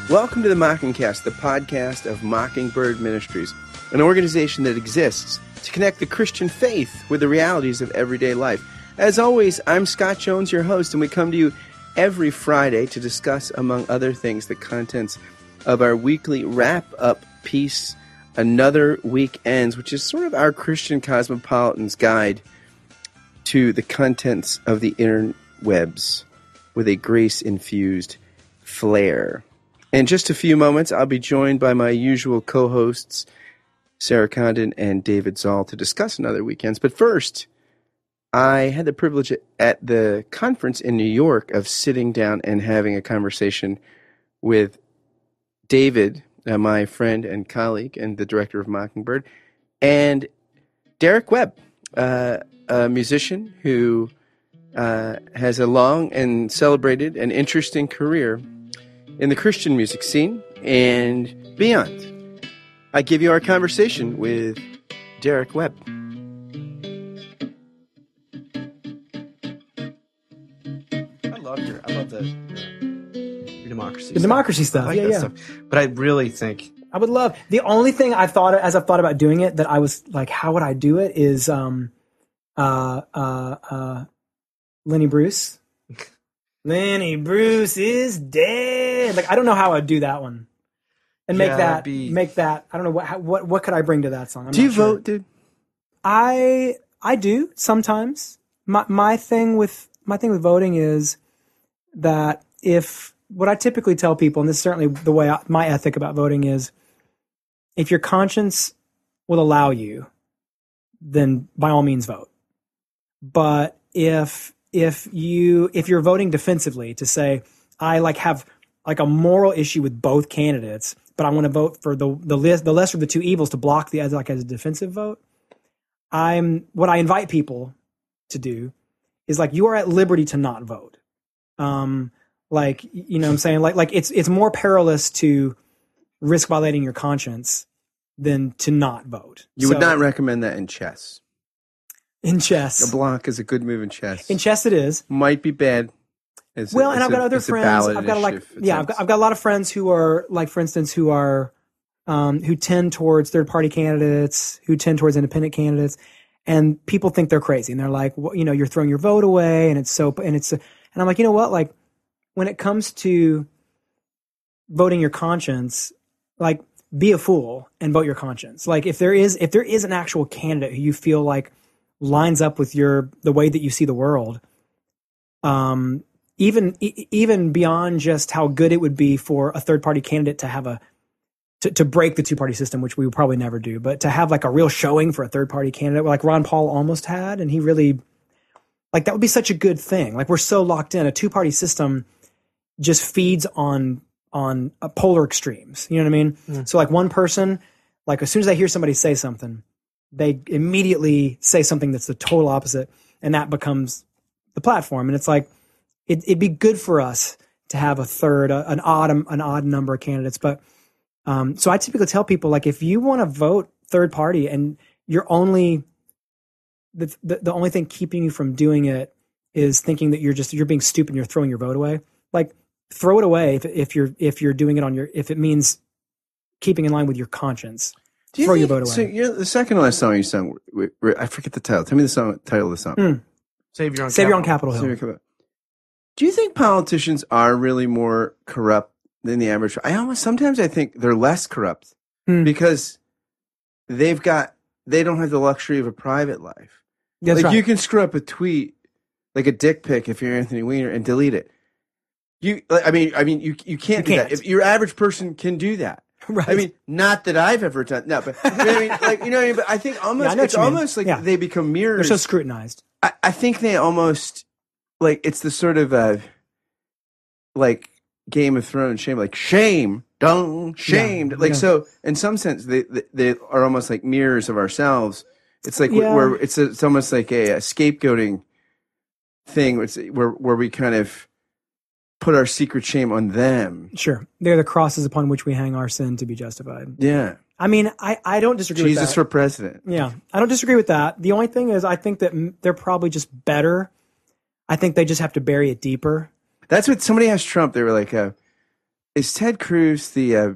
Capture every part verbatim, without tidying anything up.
Welcome to the Mockingcast, the podcast of Mockingbird Ministries, an organization that exists to connect the Christian faith with the realities of everyday life. As always, I'm Scott Jones, your host, and we come to you every Friday to discuss, among other things, the contents of our weekly wrap-up piece, Another Week Ends, which is sort of our Christian cosmopolitan's guide to the contents of the interwebs with a grace-infused flair. In just a few moments, I'll be joined by my usual co-hosts, Sarah Condon and David Zoll, to discuss Another Weekends. But first, I had the privilege at the conference in New York of sitting down and having a conversation with David, uh, my friend and colleague and the director of Mockingbird, and Derek Webb, uh, a musician who uh, has a long and celebrated and interesting career in the Christian music scene and beyond. I give you our conversation with Derek Webb. I love your, I love the, your democracy, the stuff. democracy stuff. I like yeah, that yeah. stuff. But I really think I would love. The only thing I thought as I've thought about doing it that I was like, how would I do it? Is um, uh, uh, uh, Lenny Bruce. Lenny Bruce is dead. Like I don't know how I'd do that one, and make Yeah, that be- make that. I don't know what how, what what could I bring to that song. I'm Do you not sure. vote, dude? I I do sometimes. My my thing with my thing with voting is that if what I typically tell people, and this is certainly the way I, my ethic about voting is, if your conscience will allow you, then by all means vote. But if if you if you're voting defensively to say I like have like a moral issue with both candidates, but I want to vote for the the list the lesser of the two evils to block the as like as a defensive vote, I'm what I invite people to do is like you are at liberty to not vote. Um, like you know what I'm saying like like it's it's more perilous to risk violating your conscience than to not vote. You So, would not recommend that in chess. in chess. A block is a good move in chess. In chess, it is. Might be bad. As a- Well, and as I've got a- other as a friends. ballot I've got like initiative yeah, I've attempt. got, I've got a lot of friends who are like, for instance, who are um, who tend towards third party candidates, who tend towards independent candidates, and people think they're crazy, and they're like, well, you know, you're throwing your vote away, and it's so, and it's, and I'm like, you know what, like when it comes to voting your conscience, like be a fool and vote your conscience. Like if there is if there is an actual candidate who you feel like lines up with your the way that you see the world, um, even e- even beyond just how good it would be for a third party candidate to have a to, to break the two party system, which we would probably never do, but to have like a real showing for a third party candidate, like Ron Paul almost had, and he really like that would be such a good thing. Like we're so locked in, a two party system just feeds on on uh, polar extremes. You know what I mean? Mm. So like one person, like as soon as they hear somebody say something, they immediately say something that's the total opposite, and that becomes the platform. And it's like, it, it'd be good for us to have a third, a, an odd, an odd number of candidates. But um, so I typically tell people, like, if you want to vote third party and you're only, the, the the only thing keeping you from doing it is thinking that you're just, you're being stupid and you're throwing your vote away. Like, throw it away if, if you're if you're doing it on your if it means keeping in line with your conscience. Do you Throw think, your vote away. So you're, the second to last song you sung, w- w- I forget the title. Tell me the song, title of the song. Mm. Savior on Savior on Capitol. Capitol Hill. Savior Capitol. Do you think politicians are really more corrupt than the average? I almost sometimes I think they're less corrupt Hmm. because they've got they don't have the luxury of a private life. That's like right. you can screw up a tweet, like a dick pic, if you're Anthony Weiner, and delete it. You, like, I mean, I mean, you you can't You do can't. that. If your average person can do that. Right. I mean, not that I've ever done. No, but I mean, like you know, what I mean? But I think almost Yeah, I know it's what you mean. almost like Yeah. they become They're mirrors. so scrutinized. I, I think they almost like it's the sort of uh, like Game of Thrones shame, like shame, don't shamed. Yeah, like yeah. so, in some sense, they, they they are almost like mirrors of ourselves. It's like Yeah. where it's a, it's almost like a, a scapegoating thing, where, it's, where where we kind of put our secret shame on them. Sure. They're the crosses upon which we hang our sin to be justified. Yeah, I mean, I, I don't disagree Jesus with that. for president. Yeah, I don't disagree with that. The only thing is I think that m- they're probably just better. I think they just have to bury it deeper. That's what somebody asked Trump. They were like, uh, is Ted Cruz the uh,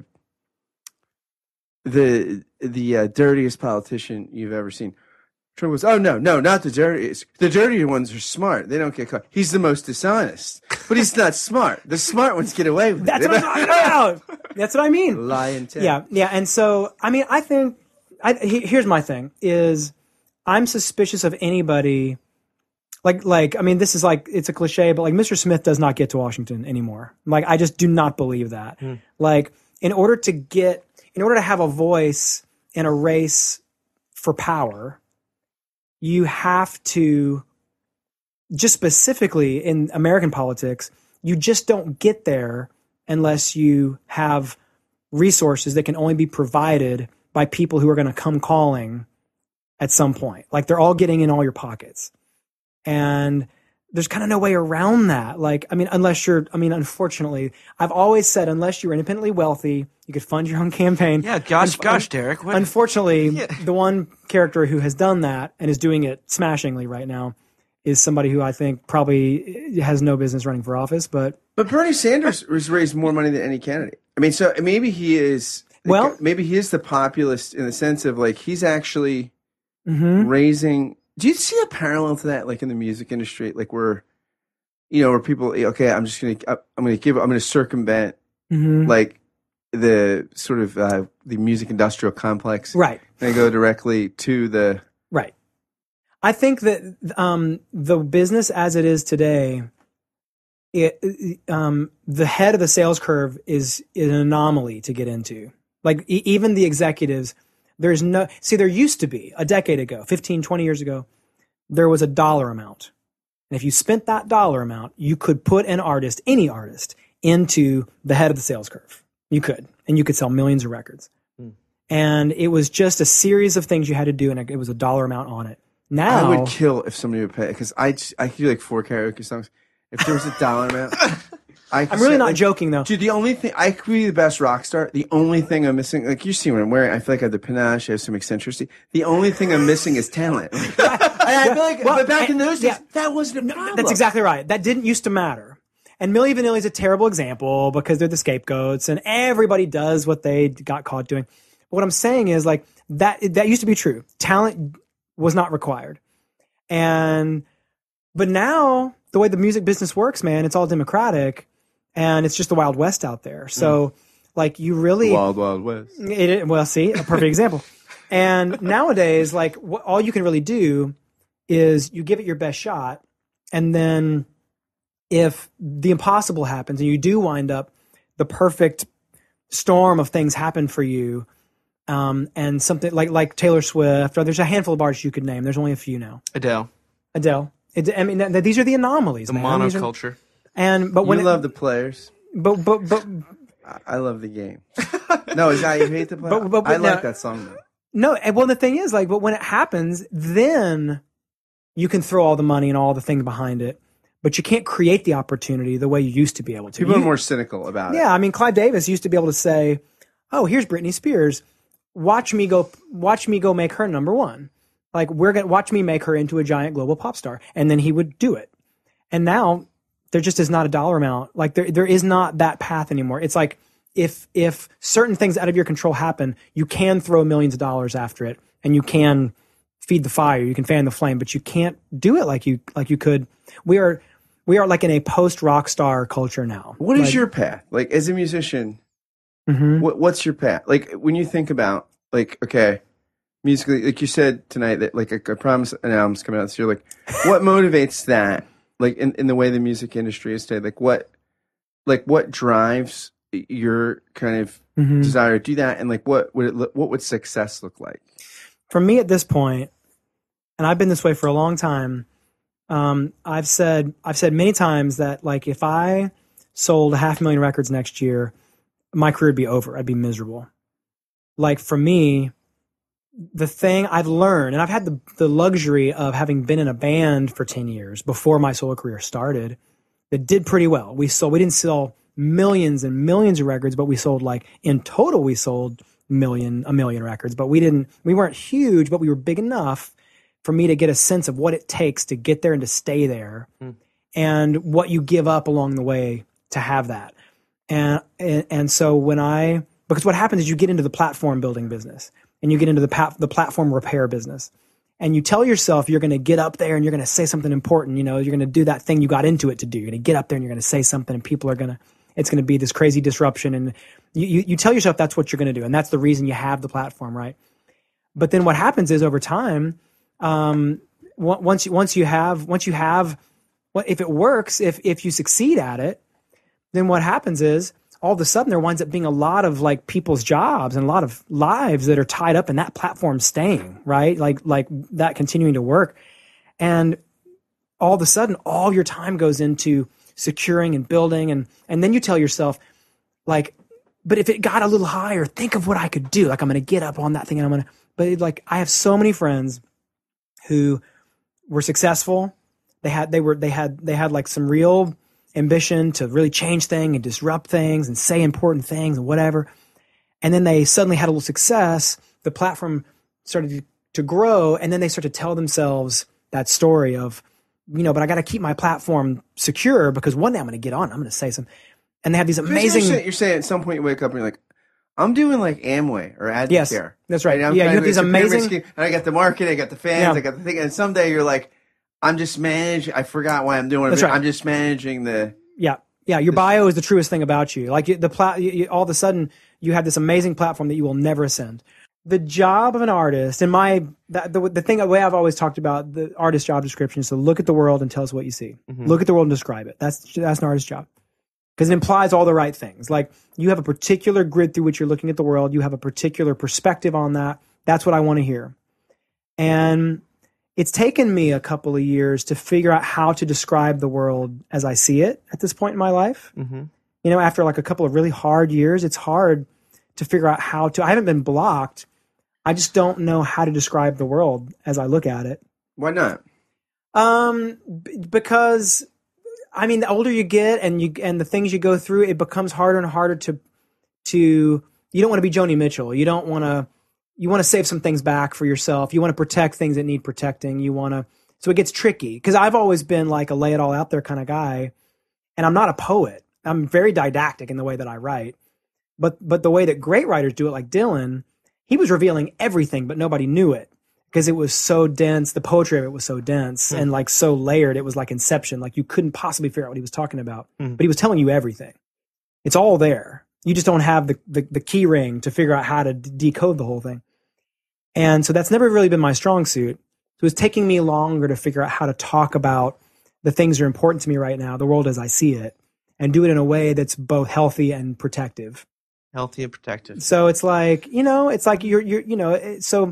the the uh, dirtiest politician you've ever seen? Trump goes, oh, no, no, not the dirtiest. The dirty ones are smart. They don't get caught. He's the most dishonest, but he's not smart. The smart ones get away with That's it. what I'm talking about. That's what I mean. Lying Ted. Yeah, yeah. And so, I mean, I think, I, he, here's my thing, is I'm suspicious of anybody, like, like, I mean, this is like, it's a cliche, but like Mister Smith does not get to Washington anymore. Like, I just do not believe that. Hmm. Like, in order to get, in order to have a voice in a race for power, you have to, just specifically in American politics, you just don't get there unless you have resources that can only be provided by people who are going to come calling at some point. Like they're all getting in all your pockets. And there's kind of no way around that. Like, I mean, unless you're, I mean, unfortunately, I've always said, unless you're independently wealthy, you could fund your own campaign. Yeah, gosh, Un- gosh, Derek. What? Unfortunately, Yeah. the one character who has done that and is doing it smashingly right now is somebody who I think probably has no business running for office. But But Bernie Sanders has raised more money than any candidate. I mean, so maybe he is, Well- maybe he is the populist in the sense of like, he's actually mhm. raising. Do you see a parallel to that, like in the music industry, like where, you know, where people, okay, I'm just gonna, I'm gonna give, I'm gonna circumvent, Mhm. like the sort of uh, the music industrial complex, Right. and go directly to the. Right. I think that um, the business as it is today, it, um, the head of the sales curve is, is an anomaly to get into. Like e- even the executives, there's no, see, there used to be a decade ago, fifteen, twenty years ago, there was a dollar amount. And if you spent that dollar amount, you could put an artist, any artist, into the head of the sales curve. You could, and you could sell millions of records. Hmm. And it was just a series of things you had to do, and it was a dollar amount on it. Now, I would kill if somebody would pay, because I I could do like four karaoke songs. If there was a dollar amount, I could I'm really say, not like, joking though. Dude, the only thing I could be the best rock star. The only thing I'm missing, like you see what I'm wearing, I feel like I have the panache, I have some eccentricity. The only thing I'm missing is talent. And I feel like, Well, but back in and- those days, yeah. that wasn't a problem. That's exactly right. That didn't used to matter. And Milli Vanilli is a terrible example because they're the scapegoats and everybody does what they got caught doing. But what I'm saying is like that, that used to be true. Talent was not required. And, but now the way the music business works, man, it's all democratic and it's just the Wild West out there. So mm. like you really, Wild, Wild West. It, well, see, a perfect example. And nowadays, like what, all you can really do is you give it your best shot. And then if the impossible happens and you do wind up, the perfect storm of things happen for you, um, and something like like Taylor Swift, or there's a handful of artists you could name. There's only a few now. Adele. Adele. It, I mean, th- these are the anomalies. The man. monoculture. Are, and but when you it, love the players. But but but I, I love the game. No, is that you hate the players? But, but, but I like now, that song though. No, and well, the thing is, like, but when it happens, then you can throw all the money and all the things behind it. But you can't create the opportunity the way you used to be able to. People you, are more cynical about yeah, it. Yeah, I mean, Clive Davis used to be able to say, "Oh, here's Britney Spears. Watch me go. Watch me go make her number one. Like we're gonna watch me make her into a giant global pop star." And then he would do it. And now there just is not a dollar amount. Like there, there is not that path anymore. It's like if if certain things out of your control happen, you can throw millions of dollars after it, and you can feed the fire, you can fan the flame, but you can't do it like you like you could. We are. We are like in a post-rock star culture now. What is like, your path? Like, as a musician, mm-hmm. what, what's your path? Like, when you think about, like, okay, musically, like you said tonight, that, like, I promise an album's coming out this year. Like, what motivates that? Like, in, in the way the music industry is today, like, what, like, what drives your kind of mm-hmm. desire to do that? And, like, what would it look, what would success look like? For me at this point, and I've been this way for a long time, Um, I've said I've said many times that like if I sold a half million records next year, my career would be over. I'd be miserable. Like for me, the thing I've learned, and I've had the the luxury of having been in a band for ten years before my solo career started, that did pretty well. We sold we didn't sell millions and millions of records, but we sold like in total we sold million a million records. But we didn't we weren't huge, but we were big enough for me to get a sense of what it takes to get there and to stay there mm. and what you give up along the way to have that. And, and and so when I because what happens is you get into the platform building business and you get into the pa- the platform repair business, and you tell yourself you're going to get up there and you're going to say something important. You know, you're going to do that thing you got into it to do. You're going to get up there and you're going to say something, and people are going to. It's going to be this crazy disruption, and you, you you tell yourself that's what you're going to do, and that's the reason you have the platform, right? But then what happens is over time, um, once you once you have once you have, if it works, if if you succeed at it, then what happens is all of a sudden there winds up being a lot of like people's jobs and a lot of lives that are tied up in that platform staying, right? Like like that continuing to work, and all of a sudden all your time goes into securing and building, and and then you tell yourself like, but if it got a little higher, think of what I could do. Like I'm going to get up on that thing and I'm going to. But like I have so many friends who were successful. They had they were they had they had like some real ambition to really change things and disrupt things and say important things and whatever. And then they suddenly had a little success. The platform started to, to grow, and then they start to tell themselves that story of, you know, but I got to keep my platform secure because one day I'm going to get on. I'm going to say something. And they have these amazing. You're saying, you're saying at some point you wake up and you're like, I'm doing like Amway or Advocare. Yes, that's right. I'm yeah, you have of, these amazing. Scheme, and I got the market, I got the fans, Yeah. I got the thing. And someday you're like, I'm just managing. I forgot why I'm doing it. That's right. I'm just managing the. Yeah, yeah. Your bio is the truest thing about you. Like the plat, you, you, all of a sudden you have this amazing platform that you will never ascend. The job of an artist, and my the, the the thing the way I've always talked about the artist job description is to look at the world and tell us what you see. Mm-hmm. Look at the world and describe it. That's that's an artist's job because it implies all the right things. Like you have a particular grid through which you're looking at the world. You have a particular perspective on that. That's what I want to hear. And it's taken me a couple of years to figure out how to describe the world as I see it at this point in my life. Mm-hmm. You know, after like a couple of really hard years, it's hard to figure out how to. I haven't been blocked. I just don't know how to describe the world as I look at it. Why not? Um, b- because I mean, the older you get and you and the things you go through, it becomes harder and harder to to. You don't want to be Joni Mitchell. You don't want to. You want to save some things back for yourself. You want to protect things that need protecting. You want to. So it gets tricky because I've always been like a lay it all out there kind of guy, and I'm not a poet. I'm very didactic in the way that I write, but but the way that great writers do it, like Dylan. He was revealing everything, but nobody knew it because it was so dense. The poetry of it was so dense mm. and like so layered. It was like Inception. Like you couldn't possibly figure out what he was talking about, mm. but he was telling you everything. It's all there. You just don't have the, the, the key ring to figure out how to d- decode the whole thing. And so that's never really been my strong suit. So it's taking me longer to figure out how to talk about the things that are important to me right now, the world as I see it, and do it in a way that's both healthy and protective. Healthy and protective. So it's like, you know, it's like you're, you're, you know, so,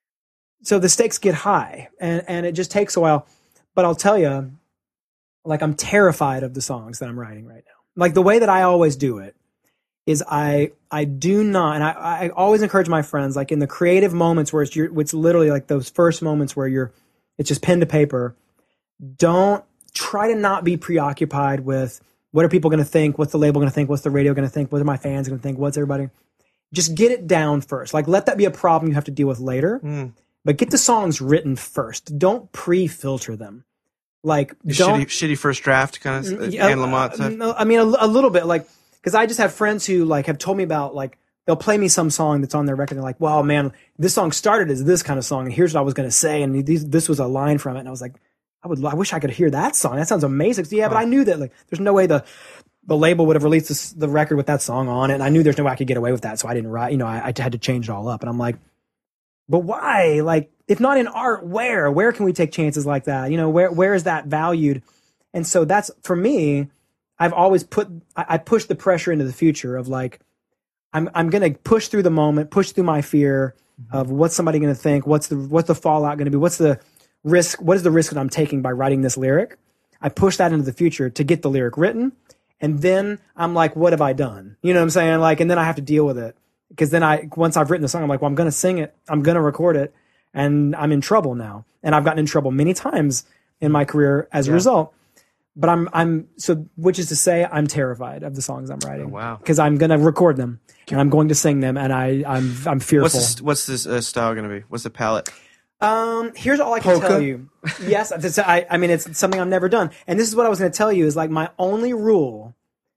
so the stakes get high and, and it just takes a while, but I'll tell you, like, I'm terrified of the songs that I'm writing right now. Like the way that I always do it is I, I do not, and I, I always encourage my friends, like in the creative moments where it's, you're, it's literally like those first moments where you're, it's just pen to paper. Don't try to not be preoccupied with, what are people going to think? What's the label going to think? What's the radio going to think? What are my fans going to think? What's everybody? Just get it down first. Like, let that be a problem you have to deal with later. Mm. But get the songs written first. Don't pre-filter them. Like, don't, shitty, shitty first draft kind of uh, Anne Lamott stuff. No, I mean, a, a little bit. Like, because I just have friends who like have told me about like they'll play me some song that's on their record. And they're like, "Wow, man, this song started as this kind of song, and here's what I was going to say, and these, this was a line from it." And I was like, I would, I wish I could hear that song. That sounds amazing. So, yeah, oh. But I knew that like, there's no way the the label would have released this, the record with that song on it. And I knew there's no way I could get away with that. So I didn't write, you know, I, I had to change it all up. And I'm like, but why? Like, if not in art, where? Where can we take chances like that? You know, where where is that valued? And so that's, for me, I've always put, I, I push the pressure into the future of like, I'm I'm going to push through the moment, push through my fear mm-hmm. of what's somebody going to think, what's the what's the fallout going to be, what's the risk, what is the risk that I'm taking by writing this lyric? I push that into the future to get the lyric written. And then I'm like, what have I done? You know what I'm saying? Like, and then I have to deal with it. Because then I, once I've written the song, I'm like, well, I'm going to sing it. I'm going to record it. And I'm in trouble now. And I've gotten in trouble many times in my career as yeah. a result. But I'm, I'm, so, which is to say, I'm terrified of the songs I'm writing. Oh, wow. Because I'm going to record them and I'm going to sing them. And I, I'm, I'm fearful. What's this, what's this uh, style going to be? What's the palette? Um, here's all I can Polka? tell you. Yes, I, I mean, it's something I've never done. And this is what I was going to tell you is like my only rule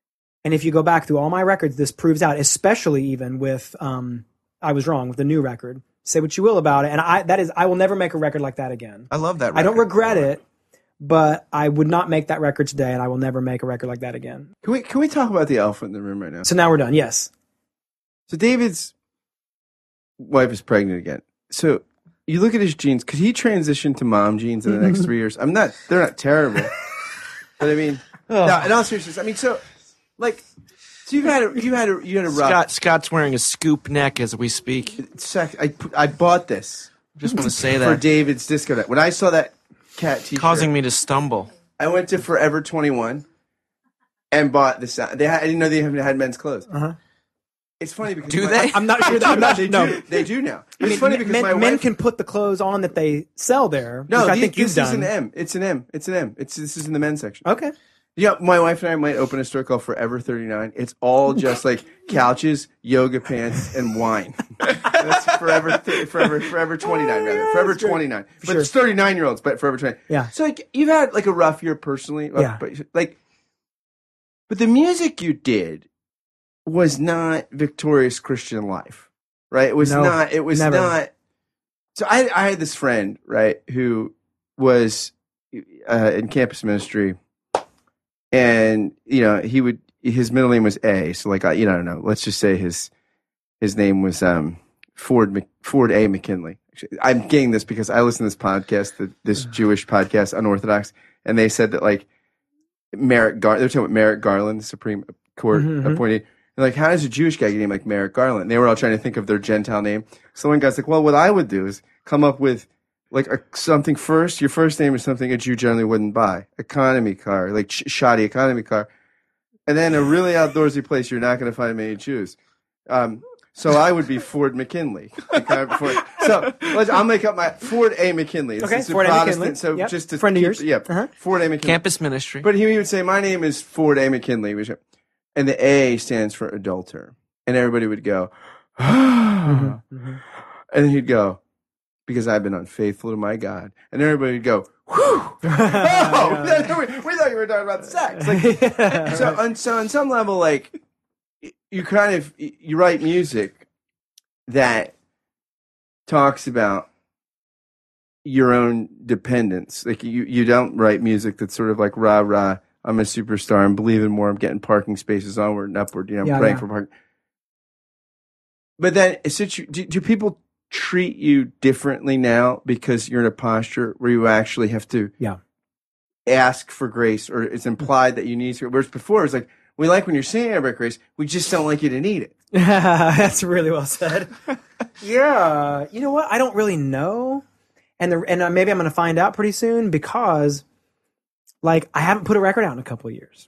And if you go back through all my records, this proves out, especially even with, um, I was wrong with the new record. Say what you will about it. And I, that is, I will never make a record like that again. I love that record. I don't regret it, but I would not make that record today, and I will never make a record like that again. Can we can we talk about the elephant in the room right now? So now we're done. Yes. So David's wife is pregnant again. So you look at his genes. Could he transition to mom genes in the next three years? I'm not. They're not terrible, but I mean, Oh. no. In all seriousness, I mean, so like, so you had a you had a you had a rough. Scott, Scott's wearing a scoop neck as we speak. Sec, I I bought this Just want to say for that. David's disco night. When I saw that cat T-shirt, Causing me to stumble. I went to Forever twenty-one and bought this. They had, I didn't know they even had men's clothes. Uh-huh. It's funny because Do my- they? I'm not sure that. I'm not, they no. do. They do now. I It's mean, funny because men, my men wife, can put the clothes on that they sell there. no, which I the- think you've this done. is an M. It's an M. It's an M. It's this is in the men's section. Okay. Yeah, my wife and I might open a store called Forever thirty-nine. It's all just like couches, yoga pants, and wine. That's Forever, th- Forever, Forever twenty-nine, rather. yeah, Forever that's great. twenty-nine. But Sure. it's thirty-nine year olds, but Forever twenty-nine. Yeah. So like you've had like a rough year personally. uh, Yeah. But like, but the music you did was not victorious Christian life, right? It was No, not. It was never. not. So I, I had this friend, right, who was uh, in campus ministry. And, you know, he would, his middle name was A. So like, I, you know, I don't know, let's just say his, his name was, um, Ford, Mc, Ford A. McKinley. Actually, I'm getting this because I listen to this podcast, the, this Jewish podcast, Unorthodox, and they said that like Merrick Gar, they're talking about Merrick Garland, the Supreme Court Mhm, mhm. appointee. They're like, how does a Jewish guy get named like Merrick Garland? And they were all trying to think of their Gentile name. So one guy's like, well, what I would do is come up with like a, something first. Your first name is something a Jew generally wouldn't buy. Economy car, like sh- shoddy economy car. And then a really outdoorsy place you're not going to find many Jews. Um, so I would be Ford McKinley. Ford. So let's, I'll make up my Ford A. McKinley. It's, Okay, it's a Ford A. Protestant, McKinley. So Yep. just to Friend of keep- yours. Yeah, Uh-huh. Ford A. McKinley. Campus ministry. But he would say, my name is Ford A. McKinley. which- And the A stands for adulterer. And everybody would go, Mhm, mhm. and then he'd go, because I've been unfaithful to my God. And everybody would go, whew. Oh, we, we thought you were talking about sex. Like, so, on, so on some level, like, you kind of, you write music that talks about your own dependence. Like, you, you don't write music that's sort of like, rah, rah, I'm a superstar, I'm believing more, I'm getting parking spaces onward and upward, you know, I'm Yeah, praying yeah. for parking. But then, situ- do, do people treat you differently now because you're in a posture where you actually have to Yeah. ask for grace, or it's implied that you need to? Whereas before, it's like, we like when you're singing about grace, we just don't like you to need it. That's really well said. Yeah. You know what? I don't really know. And the, and uh, maybe I'm going to find out pretty soon because like I haven't put a record out in a couple of years.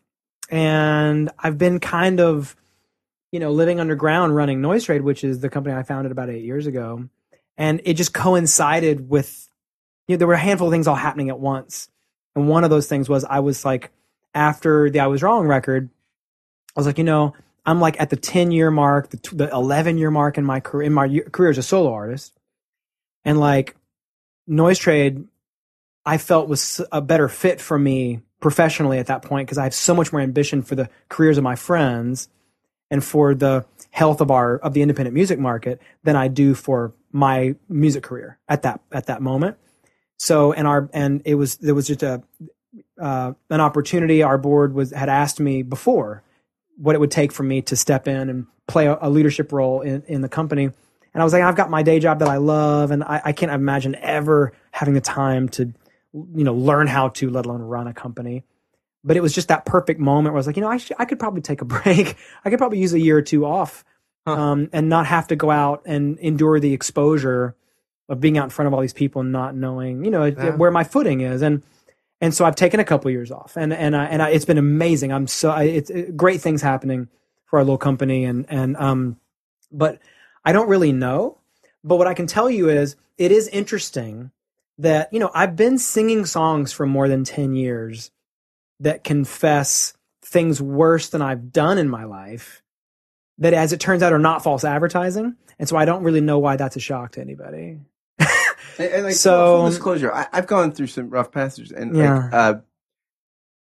And I've been kind of, you know, living underground running Noise Trade, which is the company I founded about eight years ago. And it just coincided with, you know, there were a handful of things all happening at once. And one of those things was I was like, after the I Was Wrong record, I was like, you know, I'm like at the ten year mark, the, the eleven year mark in my career, in my year, career as a solo artist. And like Noise Trade, I felt was a better fit for me professionally at that point because I have so much more ambition for the careers of my friends and for the health of our of the independent music market than I do for my music career at that at that moment. So and our and it was there was just a uh, an opportunity. Our board was had asked me before what it would take for me to step in and play a, a leadership role in, in the company. And I was like, I've got my day job that I love, and I, I can't imagine ever having the time to, you know, learn how to, let alone run a company. But it was just that perfect moment where I was like, you know, I, should, I could probably take a break. I could probably use a year or two off Huh. um, and not have to go out and endure the exposure of being out in front of all these people and not knowing, you know, Yeah. where my footing is. And and so I've taken a couple of years off, and and I, and I, it's been amazing. I'm so I, it's it, great things happening for our little company, and and um, but I don't really know. But what I can tell you is, it is interesting that, you know, I've been singing songs for more than ten years that confess things worse than I've done in my life, that, as it turns out, are not false advertising. And so I don't really know why that's a shock to anybody. And, and like, So- full disclosure, I, I've gone through some rough passages, and Yeah. like, uh,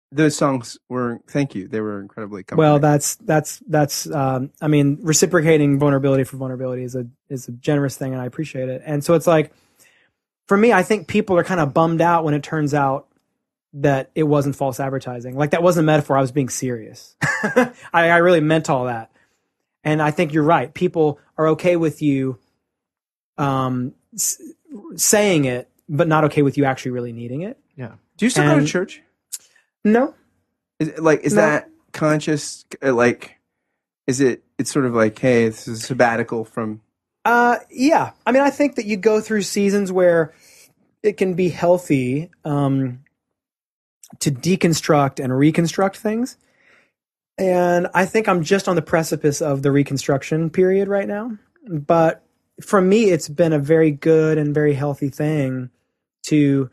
those songs were, thank you. They were incredibly comforting. Well, that's that's that's. Um, I mean, reciprocating vulnerability for vulnerability is a is a generous thing, and I appreciate it. And so it's like, for me, I think people are kind of bummed out when it turns out that it wasn't false advertising. Like, that wasn't a metaphor. I was being serious. I, I really meant all that. And I think you're right. People are okay with you um, s- saying it, but not okay with you actually really needing it. Yeah. Do you still And- go to church? No. Is it, like, is No. that conscious? uh, Like, is it, it's sort of like, hey, this is a sabbatical from, Uh, yeah. I mean, I think that you go through seasons where it can be healthy um, to deconstruct and reconstruct things. And I think I'm just on the precipice of the reconstruction period right now. But for me, it's been a very good and very healthy thing to,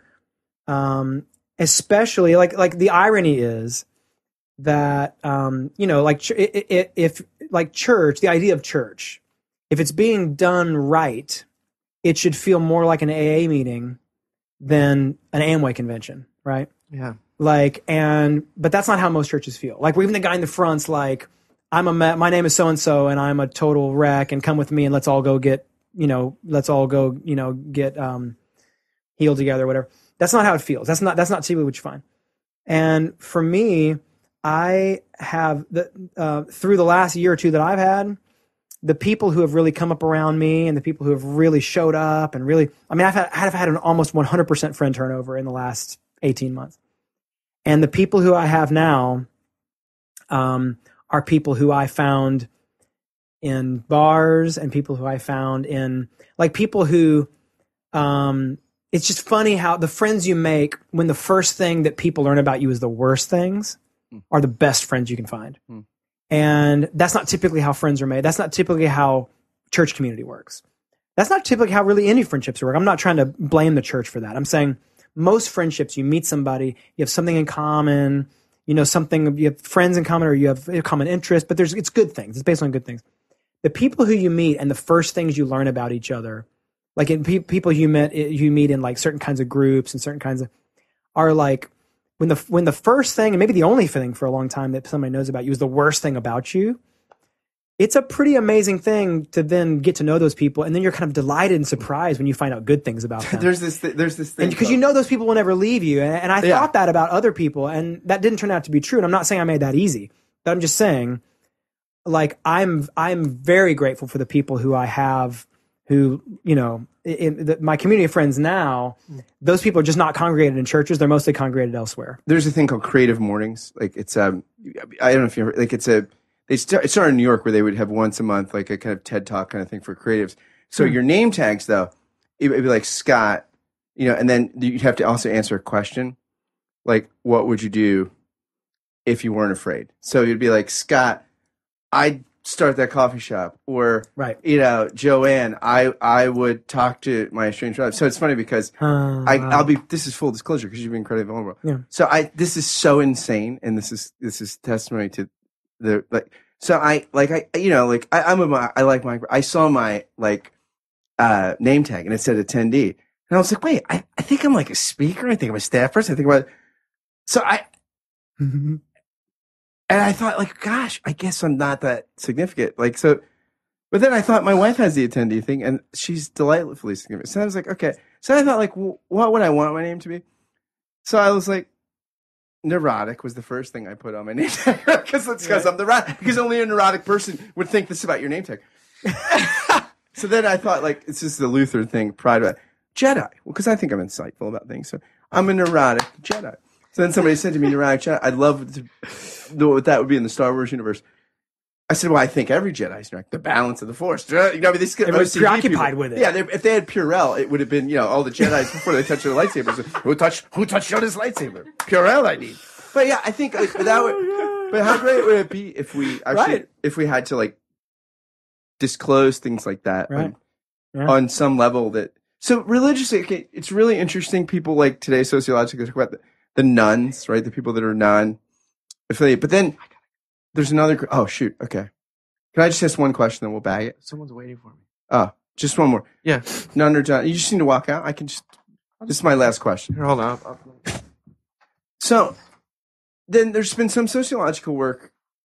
um, especially like, like the irony is that, um, you know, like ch- i- i- if like church, the idea of church, if it's being done right, it should feel more like an A A meeting than an Amway convention, right? Yeah. Like, and, but that's not how most churches feel. Like, even the guy in the front's like, I'm a, ma- my name is so-and-so and I'm a total wreck and come with me and let's all go get, you know, let's all go, you know, get, um, healed together or whatever. That's not how it feels. That's not, that's not typically what you find. And for me, I have the, uh, through the last year or two that I've had, the people who have really come up around me and the people who have really showed up and really, I mean, I've had, I've had an almost one hundred percent friend turnover in the last eighteen months. And the people who I have now um, are people who I found in bars and people who I found in, like, people who, um, it's just funny how the friends you make when the first thing that people learn about you is the worst things Mm. are the best friends you can find. Mm. And that's not typically how friends are made. That's not typically how church community works. That's not typically how really any friendships work. I'm not trying to blame the church for that. I'm saying most friendships, you meet somebody, you have something in common, you know, something, you have friends in common or you have a common interest, but there's, it's good things. It's based on good things. The people who you meet and the first things you learn about each other, like in pe- people you met, you meet in like certain kinds of groups and certain kinds of, are like, when the, when the first thing, and maybe the only thing for a long time that somebody knows about you is the worst thing about you, it's a pretty amazing thing to then get to know those people, and then you're kind of delighted and surprised when you find out good things about them. there's this, th- there's this thing. Because you know those people will never leave you, and, and I Yeah. thought that about other people, and that didn't turn out to be true. And I'm not saying I made that easy, but I'm just saying, like, I'm I'm very grateful for the people who I have, who, you know, in the, my community of friends now. Those people are just not congregated in churches; they're mostly congregated elsewhere. There's a thing called Creative Mornings. Like, it's, um, I don't know if you ever, like, it's a, they start, it started in New York where they would have once a month, like a kind of TED Talk kind of thing for creatives. So Hmm. your name tags, though, it would be like Scott, you know, and then you'd have to also answer a question. Like, what would you do if you weren't afraid? So you'd be like, Scott, I'd start that coffee shop. Or, Right. you know, Joanne, I, I would talk to my estranged relative. So it's funny because Uh, I, wow. I'll be, this is full disclosure because you've been incredibly vulnerable. Yeah. So I, this is so insane. And this is, this is testimony to the, like, so I, like, I, you know, like, I, I'm a, I like my, I saw my, like, uh, name tag and it said attendee. And I was like, wait, I, I think I'm like a speaker. I think I'm a staff person. I think I'm a, so I, and I thought, like, gosh, I guess I'm not that significant. Like, so, but then I thought my wife has the attendee thing and she's delightfully significant. So I was like, okay. So I thought, like, well, what would I want my name to be? So I was like, neurotic was the first thing I put on my name tag because it's because I'm neurotic. Because only a neurotic person would think this about your name tag. So then I thought, like, it's just the Luther thing, pride about Jedi. Well, because I think I'm insightful about things. So I'm a neurotic Jedi. So then somebody said to me, neurotic Jedi. I'd love to know what that would be in the Star Wars universe. I said, well, I think every Jedi is like the balance of the Force. You know, I mean, this Everyone's O C D preoccupied people. with it. Yeah, they, if they had Purell, it would have been, you know, all the Jedi's before they touched their lightsabers. Who touched who touched Yoda's lightsaber? Purell, I need. But yeah, I think like, that would. But how great would it be if we actually, Right. if we had to like disclose things like that Right. on, Yeah. on some level that. So religiously, okay, it's really interesting. People like today sociologically talk about the, the nuns, right? The people that are non affiliated. But then there's another. gr- Oh shoot. Okay. Can I just ask one question, then we'll bag it? Someone's waiting for me. Oh, just one more. Yeah. None or John. You just need to walk out. I can just. This is my last question. Here, hold on. I'll- I'll- So, then there's been some sociological work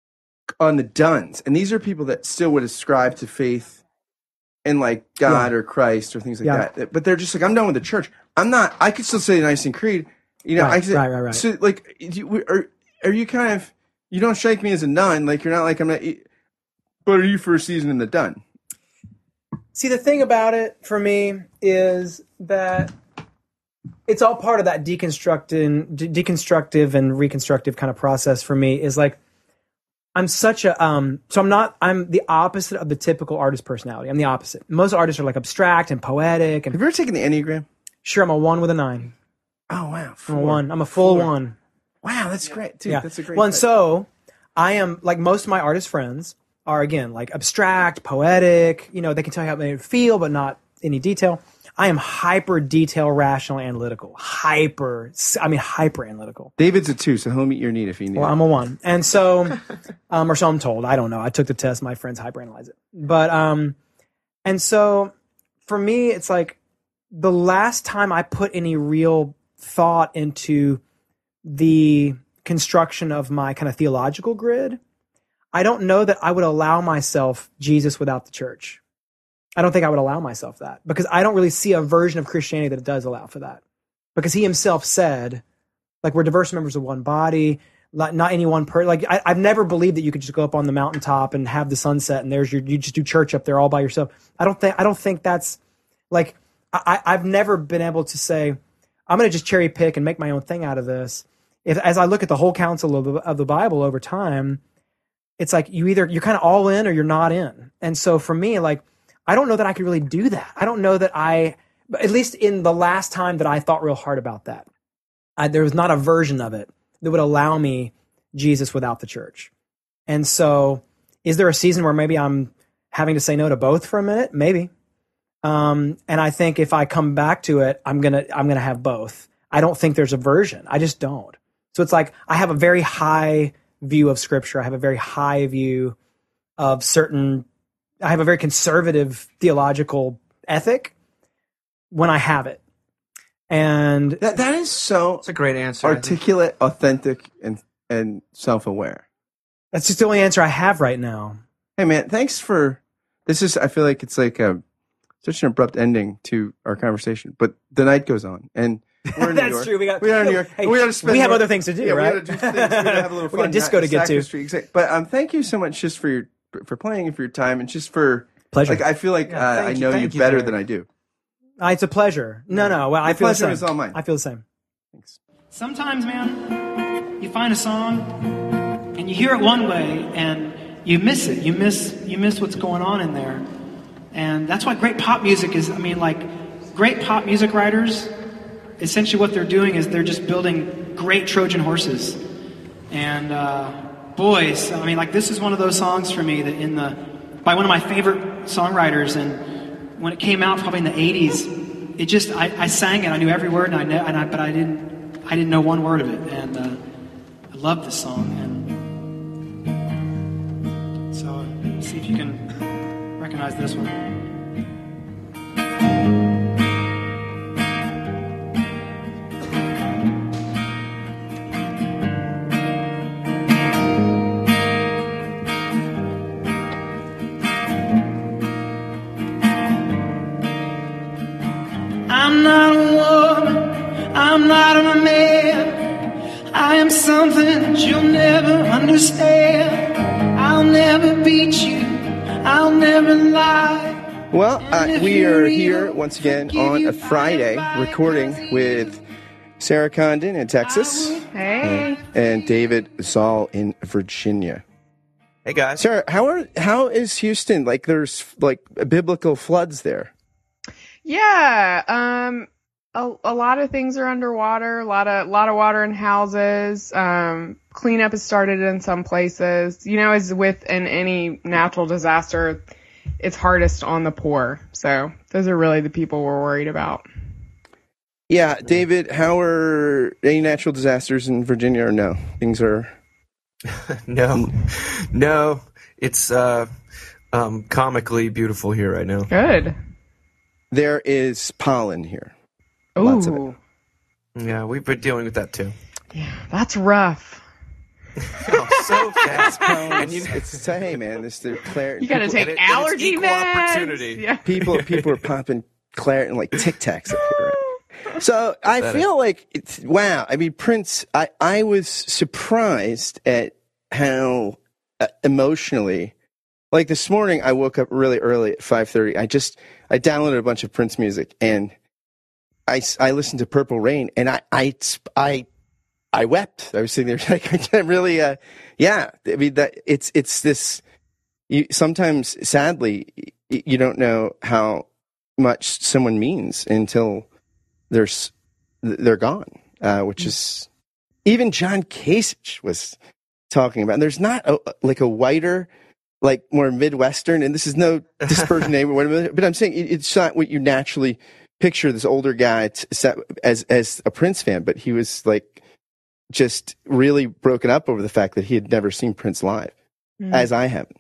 on the Duns, and these are people that still would ascribe to faith in like God Yeah. or Christ or things like Yeah. that. But they're just like, I'm done with the church. I'm not. I could still say the Nicene Creed. You know, Right, I could, right, right, right. So like, do you, are are you kind of? You don't strike me as a nun. Like you're not like I'm not. But are you for a season in the Dun? See, the thing about it for me is that it's all part of that deconstructing, de- deconstructive and reconstructive kind of process for me. Is like I'm such a um. So I'm not. I'm the opposite of the typical artist personality. I'm the opposite. Most artists are like abstract and poetic. And Have you ever taken the Enneagram? sure, I'm a one with a nine. Oh wow, I'm four. a one. I'm a full Four. one. Wow, that's great, dude. Yeah. That's a great. Well, and type. so I am like most of my artist friends are again like abstract, poetic. You know, they can tell you how they feel, but not any detail. I am hyper detail, rational, analytical. Hyper. I mean, hyper analytical. David's a two, so he'll meet your need if he needs. Well, I'm a one, and so, um, or so I'm told. I don't know. I took the test. My friends hyperanalyze it, but um, and so for me, it's like the last time I put any real thought into the construction of my kind of theological grid, I don't know that I would allow myself Jesus without the church. I don't think I would allow myself that because I don't really see a version of Christianity that does allow for that. Because he himself said, like, we're diverse members of one body, not, not any one person. Like, I, I've never believed that you could just go up on the mountaintop and have the sunset and there's your, you just do church up there all by yourself. I don't think, I don't think that's like, I, I've never been able to say, I'm going to just cherry pick and make my own thing out of this. If, as I look at the whole counsel of the, of the Bible over time, it's like you either, you're kind of all in or you're not in. And so for me, like, I don't know that I could really do that. I don't know that I, at least in the last time that I thought real hard about that, I, there was not a version of it that would allow me Jesus without the church. And so is there a season where maybe I'm having to say no to both for a minute? Maybe. Um, and I think if I come back to it, I'm going to, I'm going to have both. I don't think there's a version. I just don't. So it's like, I have a very high view of scripture. I have a very high view of certain, I have a very conservative theological ethic when I have it. And that that is so That's a great answer. I think. articulate, authentic, and and self-aware. that's just the only answer I have right now. Hey man, thanks for this. Is I feel like it's like a such an abrupt ending to our conversation, but the night goes on, and we're in New That's York. true. We got, We are in New York. Hey, we, gotta spend we have more- other things to do, yeah, right? We gotta do things. We gotta have a little We fun. got disco to get to. Street. Exactly. But um, thank you so much just for your for playing and for your time, and just for Pleasure. Like I feel like Yeah, uh, thank I you- know you thank you, better Derek. than I do. Uh, it's a pleasure. No, no. Well, I The feel the pleasure same. is all mine. I feel the same. Thanks. Sometimes, man, you find a song and you hear it one way and you miss it. You miss you miss what's going on in there. And that's why great pop music is, I mean, like, great pop music writers, essentially what they're doing is they're just building great Trojan horses. And, uh, boys, I mean, like, this is one of those songs for me that in the, by one of my favorite songwriters, and when it came out probably in the eighties, it just, I, I sang it, I knew every word, and I know, and I, but I didn't, I didn't know one word of it, and uh, I love this song, and so, see if you can recognize this one. I'm not a woman, I'm not a man, I am something that you'll never understand. I'll never beat you, I'll never lie. Well, uh, we are here once again on a Friday recording with Sarah Condon in Texas Hey. and David Zoll in Virginia. Hey guys. Sarah, how are how is Houston? Like, there's like biblical floods there. Yeah. Um. A, a lot of things are underwater. A lot of lot of water in houses. Um. Cleanup has started in some places. You know, as with in any natural disaster, it's hardest on the poor. So those are really the people we're worried about. Yeah, David, how are any natural disasters in Virginia or no? Things are No, no, it's uh, um, comically beautiful here right now. Good. there is pollen here. Lots of it. Ooh. Yeah, we've been dealing with that too. Yeah, that's rough. Oh, so fast. And you, it's hey man, this the Claritin. You got to take and it- and it's allergy equal meds. opportunity. Yeah. people people are popping Claritin like Tic Tacs up here. Right? So I That feel like it's wow. I mean, Prince. I I was surprised at how uh, emotionally. Like this morning, I woke up really early at five thirty. I just I downloaded a bunch of Prince music and I, I listened to Purple Rain and I I I, I wept. I was sitting there like I can't really uh yeah. I mean that it's it's this. You sometimes sadly you don't know how much someone means until they're they're gone, uh, which is even John Kasich was talking about. And there's not a, like a whiter. Like more Midwestern, and this is no dispersion name or whatever, but I'm saying it, it's not what you naturally picture this older guy t- as as a Prince fan. But he was like just really broken up over the fact that he had never seen Prince live, mm. as I haven't.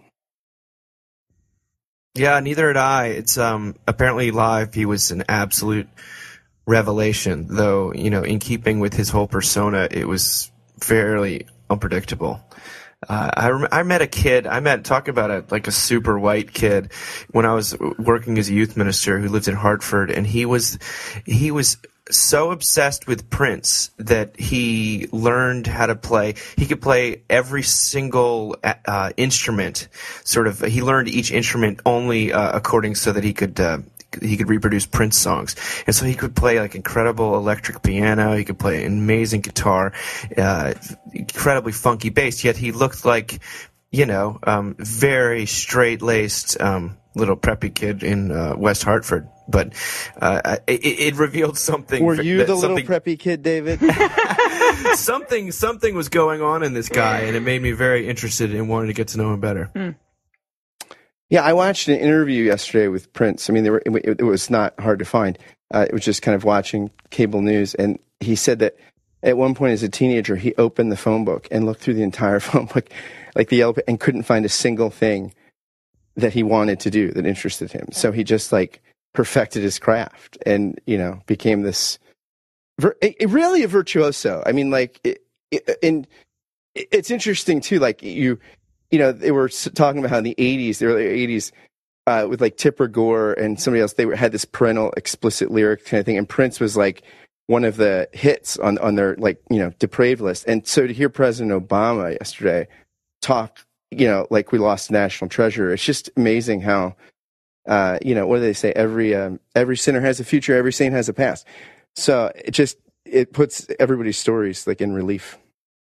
Yeah, neither had I. It's um apparently live he was an absolute revelation, though, you know, in keeping with his whole persona, it was fairly unpredictable. Uh, I rem- I met a kid. I met talk about a like a super white kid when I was working as a youth minister who lived in Hartford, and he was he was so obsessed with Prince that he learned how to play. He could play every single uh, instrument. Sort of, he learned each instrument only uh, according so that he could. Uh, he could reproduce Prince songs. And so he could play like incredible electric piano. He could play amazing guitar, uh, incredibly funky bass. Yet he looked like, you know, um, very straight-laced, um, little preppy kid in, uh, West Hartford. But, uh, it, it revealed something. Were you that, the little something, preppy kid, David? something, something was going on in this guy, and it made me very interested in wanting to get to know him better. Mm. Yeah, I watched an interview yesterday with Prince. I mean, there were, it, it was not hard to find. Uh, it was just kind of watching cable news. And he said that at one point as a teenager, he opened the phone book and looked through the entire phone book, like the yellow, and couldn't find a single thing that he wanted to do that interested him. So he just like perfected his craft and, you know, became this, it, really a virtuoso. I mean, like, it, it, and it's interesting too, like you, you know, they were talking about how in the eighties, the early eighties, uh, with like Tipper Gore and somebody else, they were, had this parental explicit lyric kind of thing. And Prince was like one of the hits on, on their like, you know, depraved list. And so to hear President Obama yesterday talk, you know, like we lost a national treasure, it's just amazing how, uh, you know, what do they say? Every, um, every sinner has a future, every saint has a past. So it just, it puts everybody's stories like in relief.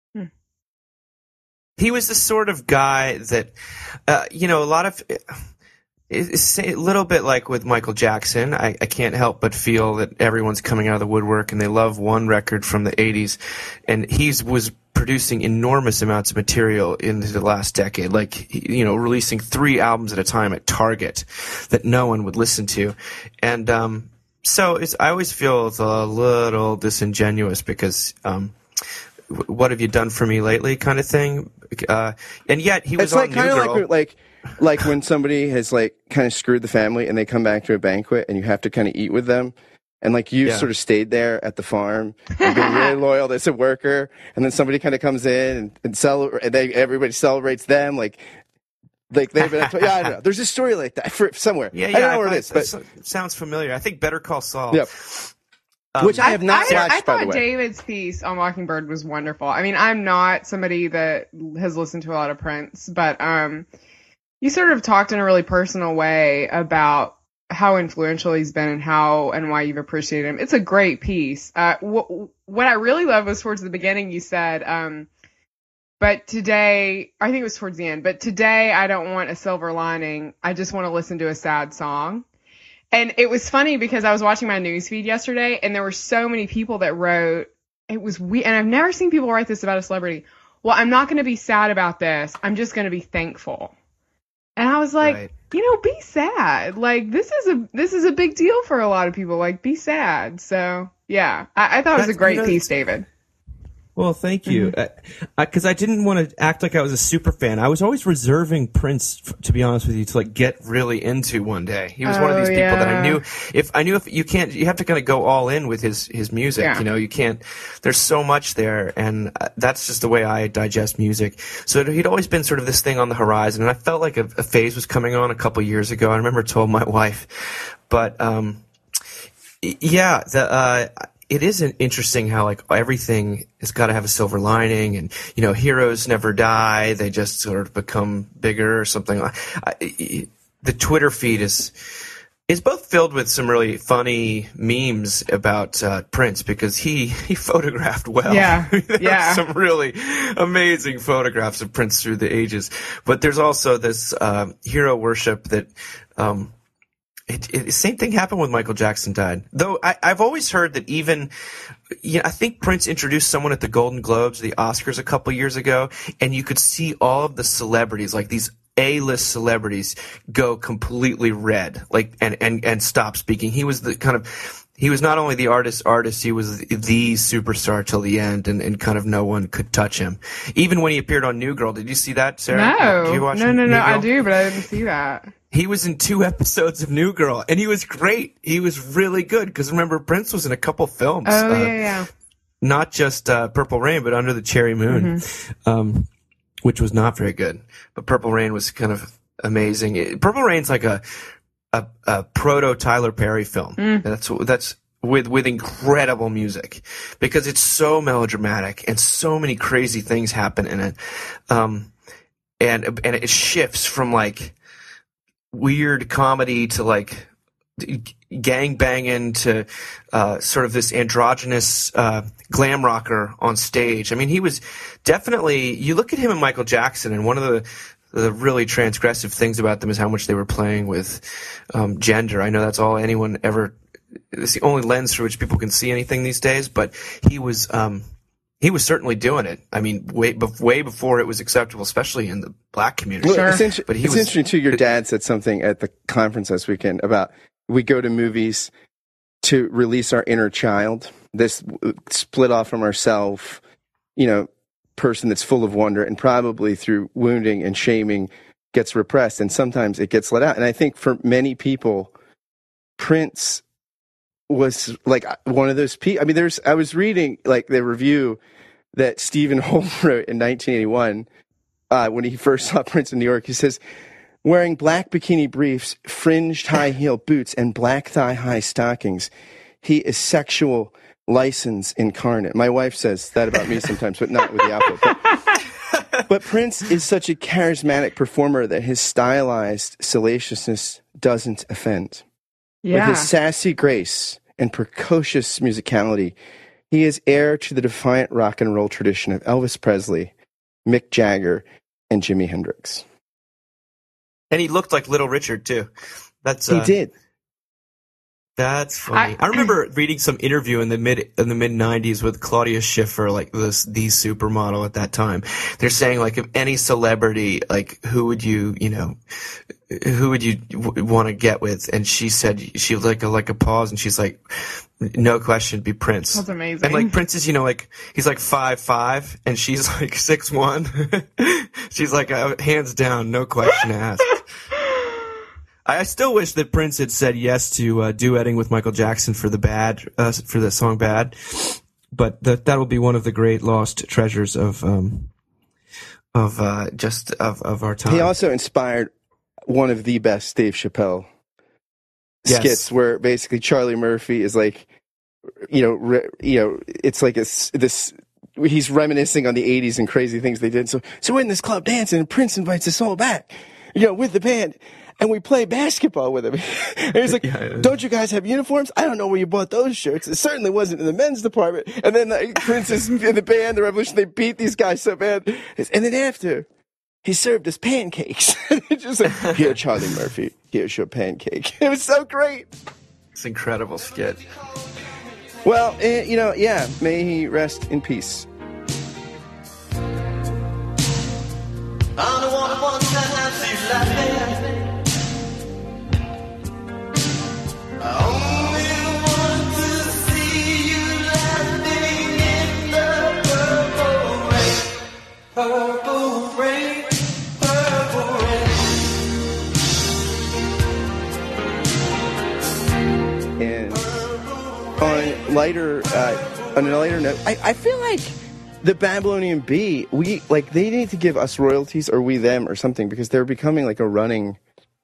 He was the sort of guy that, uh, you know, a lot of, it's a little bit like with Michael Jackson. I, I can't help but feel that everyone's coming out of the woodwork and they love one record from the eighties. And he was producing enormous amounts of material in the last decade, like, you know, releasing three albums at a time at Target that no one would listen to. And, um, so it's, I always feel it's a little disingenuous because, um, what have you done for me lately kind of thing. Uh, and yet he was it's like on kind New of Girl. like, like, like when somebody has like kind of screwed the family and they come back to a banquet and you have to kind of eat with them. And like you Yeah. sort of stayed there at the farm and been really loyal as a worker. And then somebody kind of comes in and, and celebrate, and they, everybody celebrates them. Like, like they've been, yeah, I don't know. There's a story like that for, somewhere. Yeah, I yeah, don't know where I- it is, but it sounds familiar. I think Better Call Saul. yeah. Um, Which I have not I, watched, I by the thought way. David's piece on Mockingbird was wonderful. I mean, I'm not somebody that has listened to a lot of Prince, but um, you sort of talked in a really personal way about how influential he's been and how and why you've appreciated him. It's a great piece. Uh, wh- what I really love was towards the beginning you said, um, but today, I think it was towards the end, but today I don't want a silver lining. I just want to listen to a sad song. And it was funny because I was watching my news feed yesterday and there were so many people that wrote, it was weird. And I've never seen people write this about a celebrity. Well, I'm not going to be sad about this. I'm just going to be thankful. And I was like, Right. you know, be sad. Like this is a, this is a big deal for a lot of people. Like be sad. So yeah, I, I thought it was That's- a great you know, piece, David. Well, thank you. Because mm-hmm. I, I, I didn't want to act like I was a super fan. I was always reserving Prince, to be honest with you, to like get really into one day. He was oh, one of these people yeah. that I knew. If I knew if you can't, you have to kind of go all in with his his music. Yeah. You know, you can't. There's so much there, and that's just the way I digest music. So he'd always been sort of this thing on the horizon, and I felt like a, a phase was coming on a couple years ago. I remember I told my wife, but um, yeah, the. Uh, It is interesting how like everything has got to have a silver lining, and you know, heroes never die; they just sort of become bigger or something. I, I, the Twitter feed is is both filled with some really funny memes about uh, Prince because he he photographed well. Yeah, there yeah. are some really amazing photographs of Prince through the ages, but there's also this uh, hero worship that. Um, It, it, same thing happened when Michael Jackson died. Though I, I've always heard that even, you know, I think Prince introduced someone at the Golden Globes, the Oscars a couple years ago, and you could see all of the celebrities, like these A-list celebrities, go completely red, like, and, and, and stop speaking. He was the kind of, he was not only the artist artist, he was the superstar till the end, and, and kind of no one could touch him. Even when he appeared on New Girl. Did you see that, Sarah? No. Did you watch no, no, New no, Girl? I do, but I didn't see that. He was in two episodes of New Girl, and he was great. He was really good, because remember, Prince was in a couple films. Oh, uh, yeah, yeah. Not just uh, Purple Rain, but Under the Cherry Moon, mm-hmm. um, which was not very good. But Purple Rain was kind of amazing. It, Purple Rain's like a a, a proto Tyler Perry film. Mm. That's that's with with incredible music, because it's so melodramatic and so many crazy things happen in it, um, and and it shifts from like weird comedy to like gang banging to uh, sort of this androgynous uh, glam rocker on stage. I mean, he was definitely. You look at him and Michael Jackson, and one of the the really transgressive things about them is how much they were playing with um, gender. I know that's all anyone ever. It's the only lens through which people can see anything these days. But he was. Um, He was certainly doing it. I mean, way, way before it was acceptable, especially in the black community. Well, it's inter- but he it's was, interesting, too. Your dad said something at the conference last weekend about we go to movies to release our inner child, this split off from ourselves, you know, person that's full of wonder and probably through wounding and shaming gets repressed, and sometimes it gets let out. And I think for many people, Prince was like one of those people. I mean, there's, I was reading like the review that Stephen Holt wrote in nineteen eighty-one uh, when he first saw Prince in New York. He says, wearing black bikini briefs, fringed high heel boots, and black thigh high stockings, he is sexual license incarnate. My wife says that about me sometimes, but not with the outfit. But, but Prince is such a charismatic performer that his stylized salaciousness doesn't offend. Yeah. With his sassy grace and precocious musicality, he is heir to the defiant rock and roll tradition of Elvis Presley, Mick Jagger, and Jimi Hendrix. And he looked like Little Richard too. That's uh, he did. That's funny. I, I remember reading some interview in the mid in the mid nineties with Claudia Schiffer, like this the supermodel at that time. They're saying like, if any celebrity, like who would you, you know, who would you w- want to get with? And she said she was like a like a pause, and she's like, no question, be Prince. That's amazing. And like Prince is, you know, like he's like five five, and she's like six one. She's like uh, hands down, no question asked. I still wish that Prince had said yes to uh, duetting with Michael Jackson for the bad uh, for the song "Bad," but that that will be one of the great lost treasures of um of uh, just of of our time. He also inspired one of the best Dave Chappelle yes. skits, where basically Charlie Murphy is like, you know, re, you know, it's like a, this. He's reminiscing on the eighties and crazy things they did. So, so we're in this club dancing, and Prince invites us all back, you know, with the band. And we play basketball with him. And he's like, yeah, yeah. Don't you guys have uniforms? I don't know where you bought those shirts. It certainly wasn't in the men's department. And then like, Prince is in the band, the Revolution, they beat these guys so bad. And then after, he served us pancakes. Just like, here, Charlie Murphy, here's your pancake. It was so great. It's an incredible skit. Well, uh, you know, yeah, may he rest in peace. I'm the one who wants to have you laughing. I only want to see you laughing in the lighter, uh, on a lighter note, I, I feel like the Babylonian Bee, we like they need to give us royalties, or we them, or something, because they're becoming like a running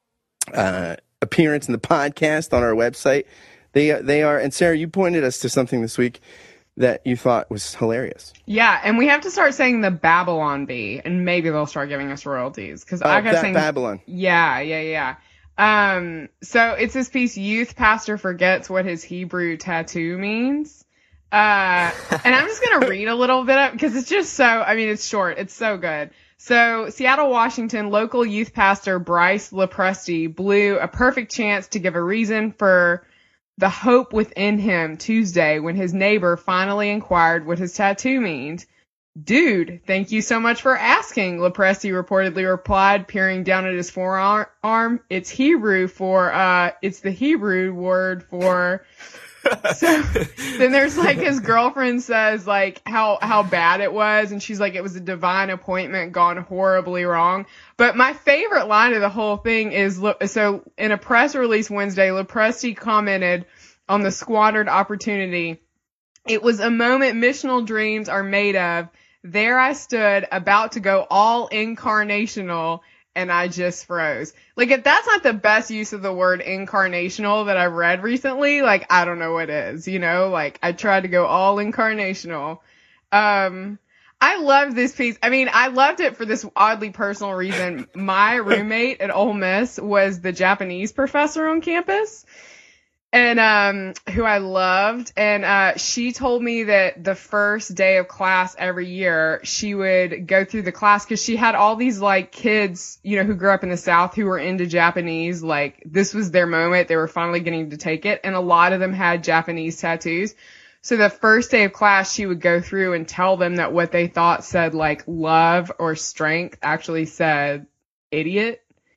uh, appearance in the podcast on our website. They they are, and Sarah, you pointed us to something this week that you thought was hilarious. Yeah, and we have to start saying the Babylon Bee, and maybe they'll start giving us royalties. Because oh, I got that saying Babylon. Yeah, yeah, yeah. Um, so it's this piece, Youth Pastor Forgets What His Hebrew Tattoo Means. Uh, and I'm just going to read a little bit of, because it's just so, I mean, it's short. It's so good. So Seattle, Washington, local youth pastor Bryce Lepresti blew a perfect chance to give a reason for the hope within him Tuesday when his neighbor finally inquired what his tattoo means. Dude, thank you so much for asking, Lepresti reportedly replied, peering down at his forearm. It's Hebrew for, uh, it's the Hebrew word for, so then there's like his girlfriend says like how, how bad it was. And she's like, it was a divine appointment gone horribly wrong. But my favorite line of the whole thing is, so in a press release Wednesday, Lepresti commented on the squandered opportunity. It was a moment missional dreams are made of. There I stood, about to go all incarnational, and I just froze. Like, if that's not the best use of the word incarnational that I've read recently, like, I don't know what is, you know? Like, I tried to go all incarnational. Um, I loved this piece. I mean, I loved it for this oddly personal reason. My roommate at Ole Miss was the Japanese professor on campus. And, um, who I loved. And, uh, she told me that the first day of class every year, she would go through the class because she had all these, like, kids, you know, who grew up in the South who were into Japanese. Like, this was their moment. They were finally getting to take it. And a lot of them had Japanese tattoos. So the first day of class, she would go through and tell them that what they thought said, like, love or strength actually said idiot.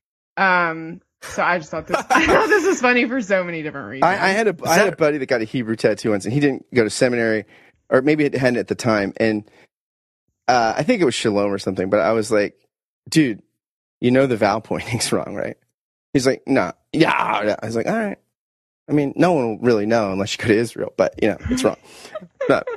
Um, So I just thought this, I thought this was funny for so many different reasons. I, I had a I had a buddy that got a Hebrew tattoo once, and he didn't go to seminary, or maybe it hadn't at the time. And uh, I think it was Shalom or something. But I was like, dude, you know the vowel pointing's wrong, right? He's like, no, nah. yeah, yeah. I was like, all right. I mean, no one will really know unless you go to Israel, but you know, it's wrong. But,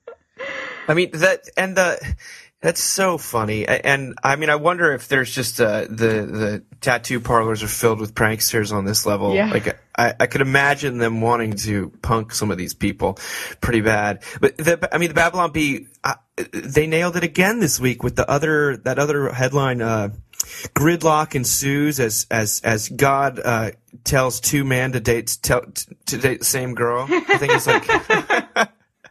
I mean that, and the. That's so funny, and I mean, I wonder if there's just uh, the the tattoo parlors are filled with pranksters on this level. Yeah. Like, I, I could imagine them wanting to punk some of these people pretty bad. But the, I mean, the Babylon Bee, uh, they nailed it again this week with the other that other headline. Uh, Gridlock ensues as as as God uh, tells two men to date tell, to date the same girl. I think it's like.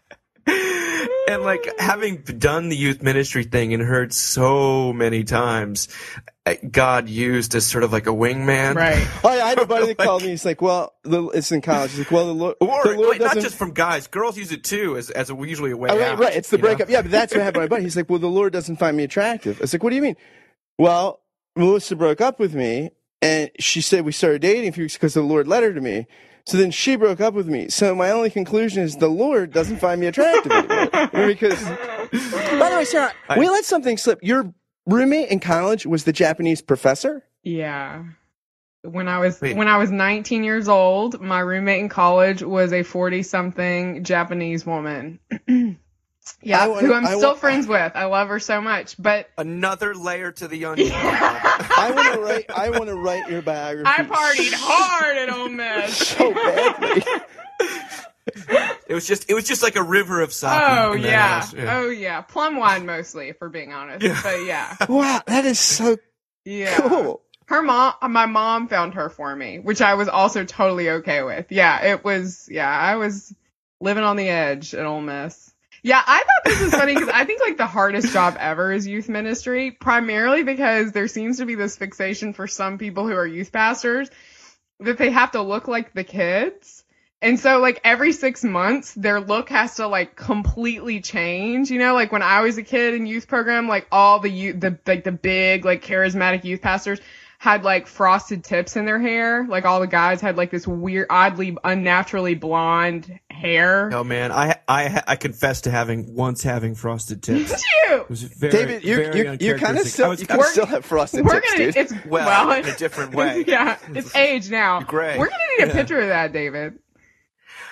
And like, having done the youth ministry thing and heard so many times God used as sort of like a wingman. Right. Oh, yeah, I had a buddy that like, called me. He's like, well, the, it's in college. He's like, well, the Lord, or, the Lord wait, doesn't... not just from guys. Girls use it too as, as a, usually a way oh, right, out. right. It's the breakup. Know? Yeah, but that's what happened to my buddy. He's like, well, the Lord doesn't find me attractive. I was like, what do you mean? Well, Melissa broke up with me, and she said we started dating a few weeks because the Lord led her to me. So then she broke up with me. So my only conclusion is the Lord doesn't find me attractive anymore. Because, by the way, Sarah, I, we let something slip. Your roommate in college was the Japanese professor? Yeah. When I was Wait. when I was nineteen years old, my roommate in college was a forty-something Japanese woman. Yeah, wanna, who I'm I still want, friends with. I love her so much. But another layer to the onion. I want to write. I want to write your biography. I partied hard at Ole Miss. So badly. It was just. It was just like a river of sake. Oh in that yeah. house. yeah. Oh yeah. Plum wine mostly, if we're being honest. Yeah. But yeah. Wow, that is so Yeah. cool. Her mom, my mom found her for me, which I was also totally okay with. Yeah, it was. Yeah, I was living on the edge at Ole Miss. Yeah, I thought this was funny because I think like the hardest job ever is youth ministry, primarily because there seems to be this fixation for some people who are youth pastors that they have to look like the kids. And so like every six months, their look has to like completely change. You know, like when I was a kid in youth program, like all the youth, the like the big like charismatic youth pastors had like frosted tips in their hair. Like all the guys had like this weird, oddly, unnaturally blonde hair. Oh man, I I I confess to having once having frosted tips. Did you? It was very, David, you very you, you kind of uncharacteristic. still I was- you kinda We're- still have frosted We're tips, gonna, dude. it's, Well, well, in a different way. yeah, it's age now. Gray. We're gonna need a picture of that, David.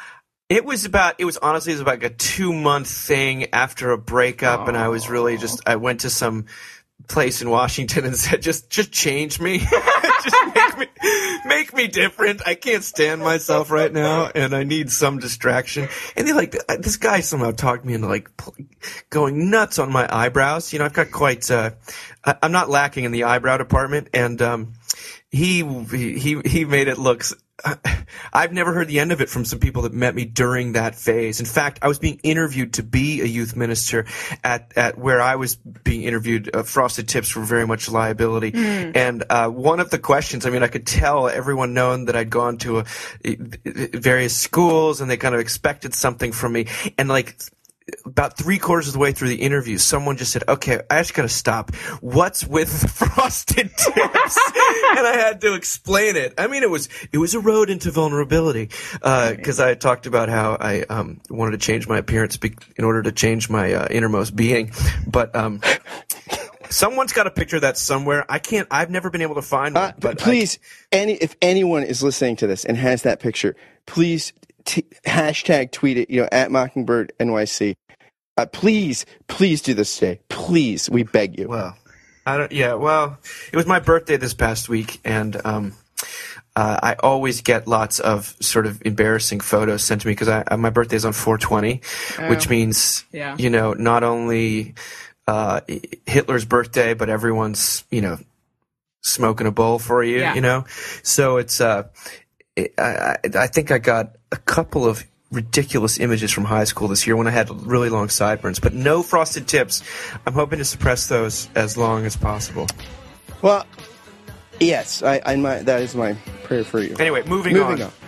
It was about, it was honestly, it was about like a two month thing after a breakup. Oh. And I was really just, I went to some place in Washington and said, just, just change me. Just make me, make me different. I can't stand myself right now and I need some distraction. And they like, this guy somehow talked me into like going nuts on my eyebrows. You know, I've got quite, uh, I'm not lacking in the eyebrow department. And, um, he, he, he made it look, I've never heard the end of it from some people that met me during that phase. In fact, I was being interviewed to be a youth minister at, at where I was being interviewed. Uh, Frosted Tips were very much a liability. Mm. And uh, one of the questions, I mean, I could tell everyone known that I'd gone to a, a, various schools and they kind of expected something from me. And like, about three quarters of the way through the interview, someone just said, okay, I just gotta stop. What's with Frosted Tips? And I had to explain it. I mean, it was, it was a road into vulnerability. Uh, cause I talked about how I, um, wanted to change my appearance be- in order to change my, uh, innermost being. But, um, someone's got a picture of that somewhere. I can't, I've never been able to find one. Uh, but please, I, any, if anyone is listening to this and has that picture, please, T- hashtag tweet it, you know, at Mockingbird N Y C. Uh, please, please do this today. Please, we beg you. Well, I don't. Yeah, well, it was my birthday this past week, and um, uh, I always get lots of sort of embarrassing photos sent to me because I, I my birthday is on four twenty, oh, which means yeah. you know not only uh, Hitler's birthday, but everyone's you know smoking a bowl for you, yeah. you know. So it's. Uh, I, I think I got a couple of ridiculous images from high school this year when I had really long sideburns, but no Frosted Tips. I'm hoping to suppress those as long as possible. Well, yes, I, I my, that is my prayer for you. Anyway, moving, moving on. on.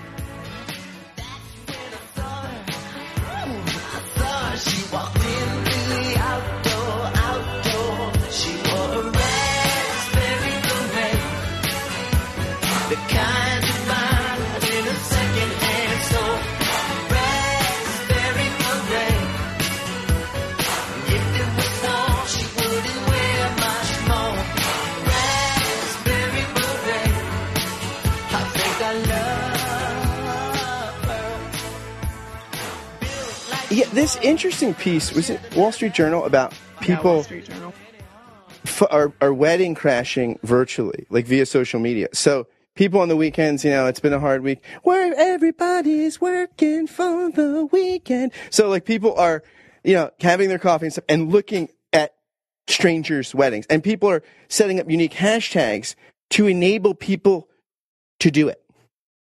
Yeah, this interesting piece, was it Wall Street Journal, about people yeah, Wall Street Journal. F- are, are wedding crashing virtually, like via social media. So people on the weekends, you know, it's been a hard week where everybody's working for the weekend. So like people are, you know, having their coffee and stuff and looking at strangers' weddings. And people are setting up unique hashtags to enable people to do it.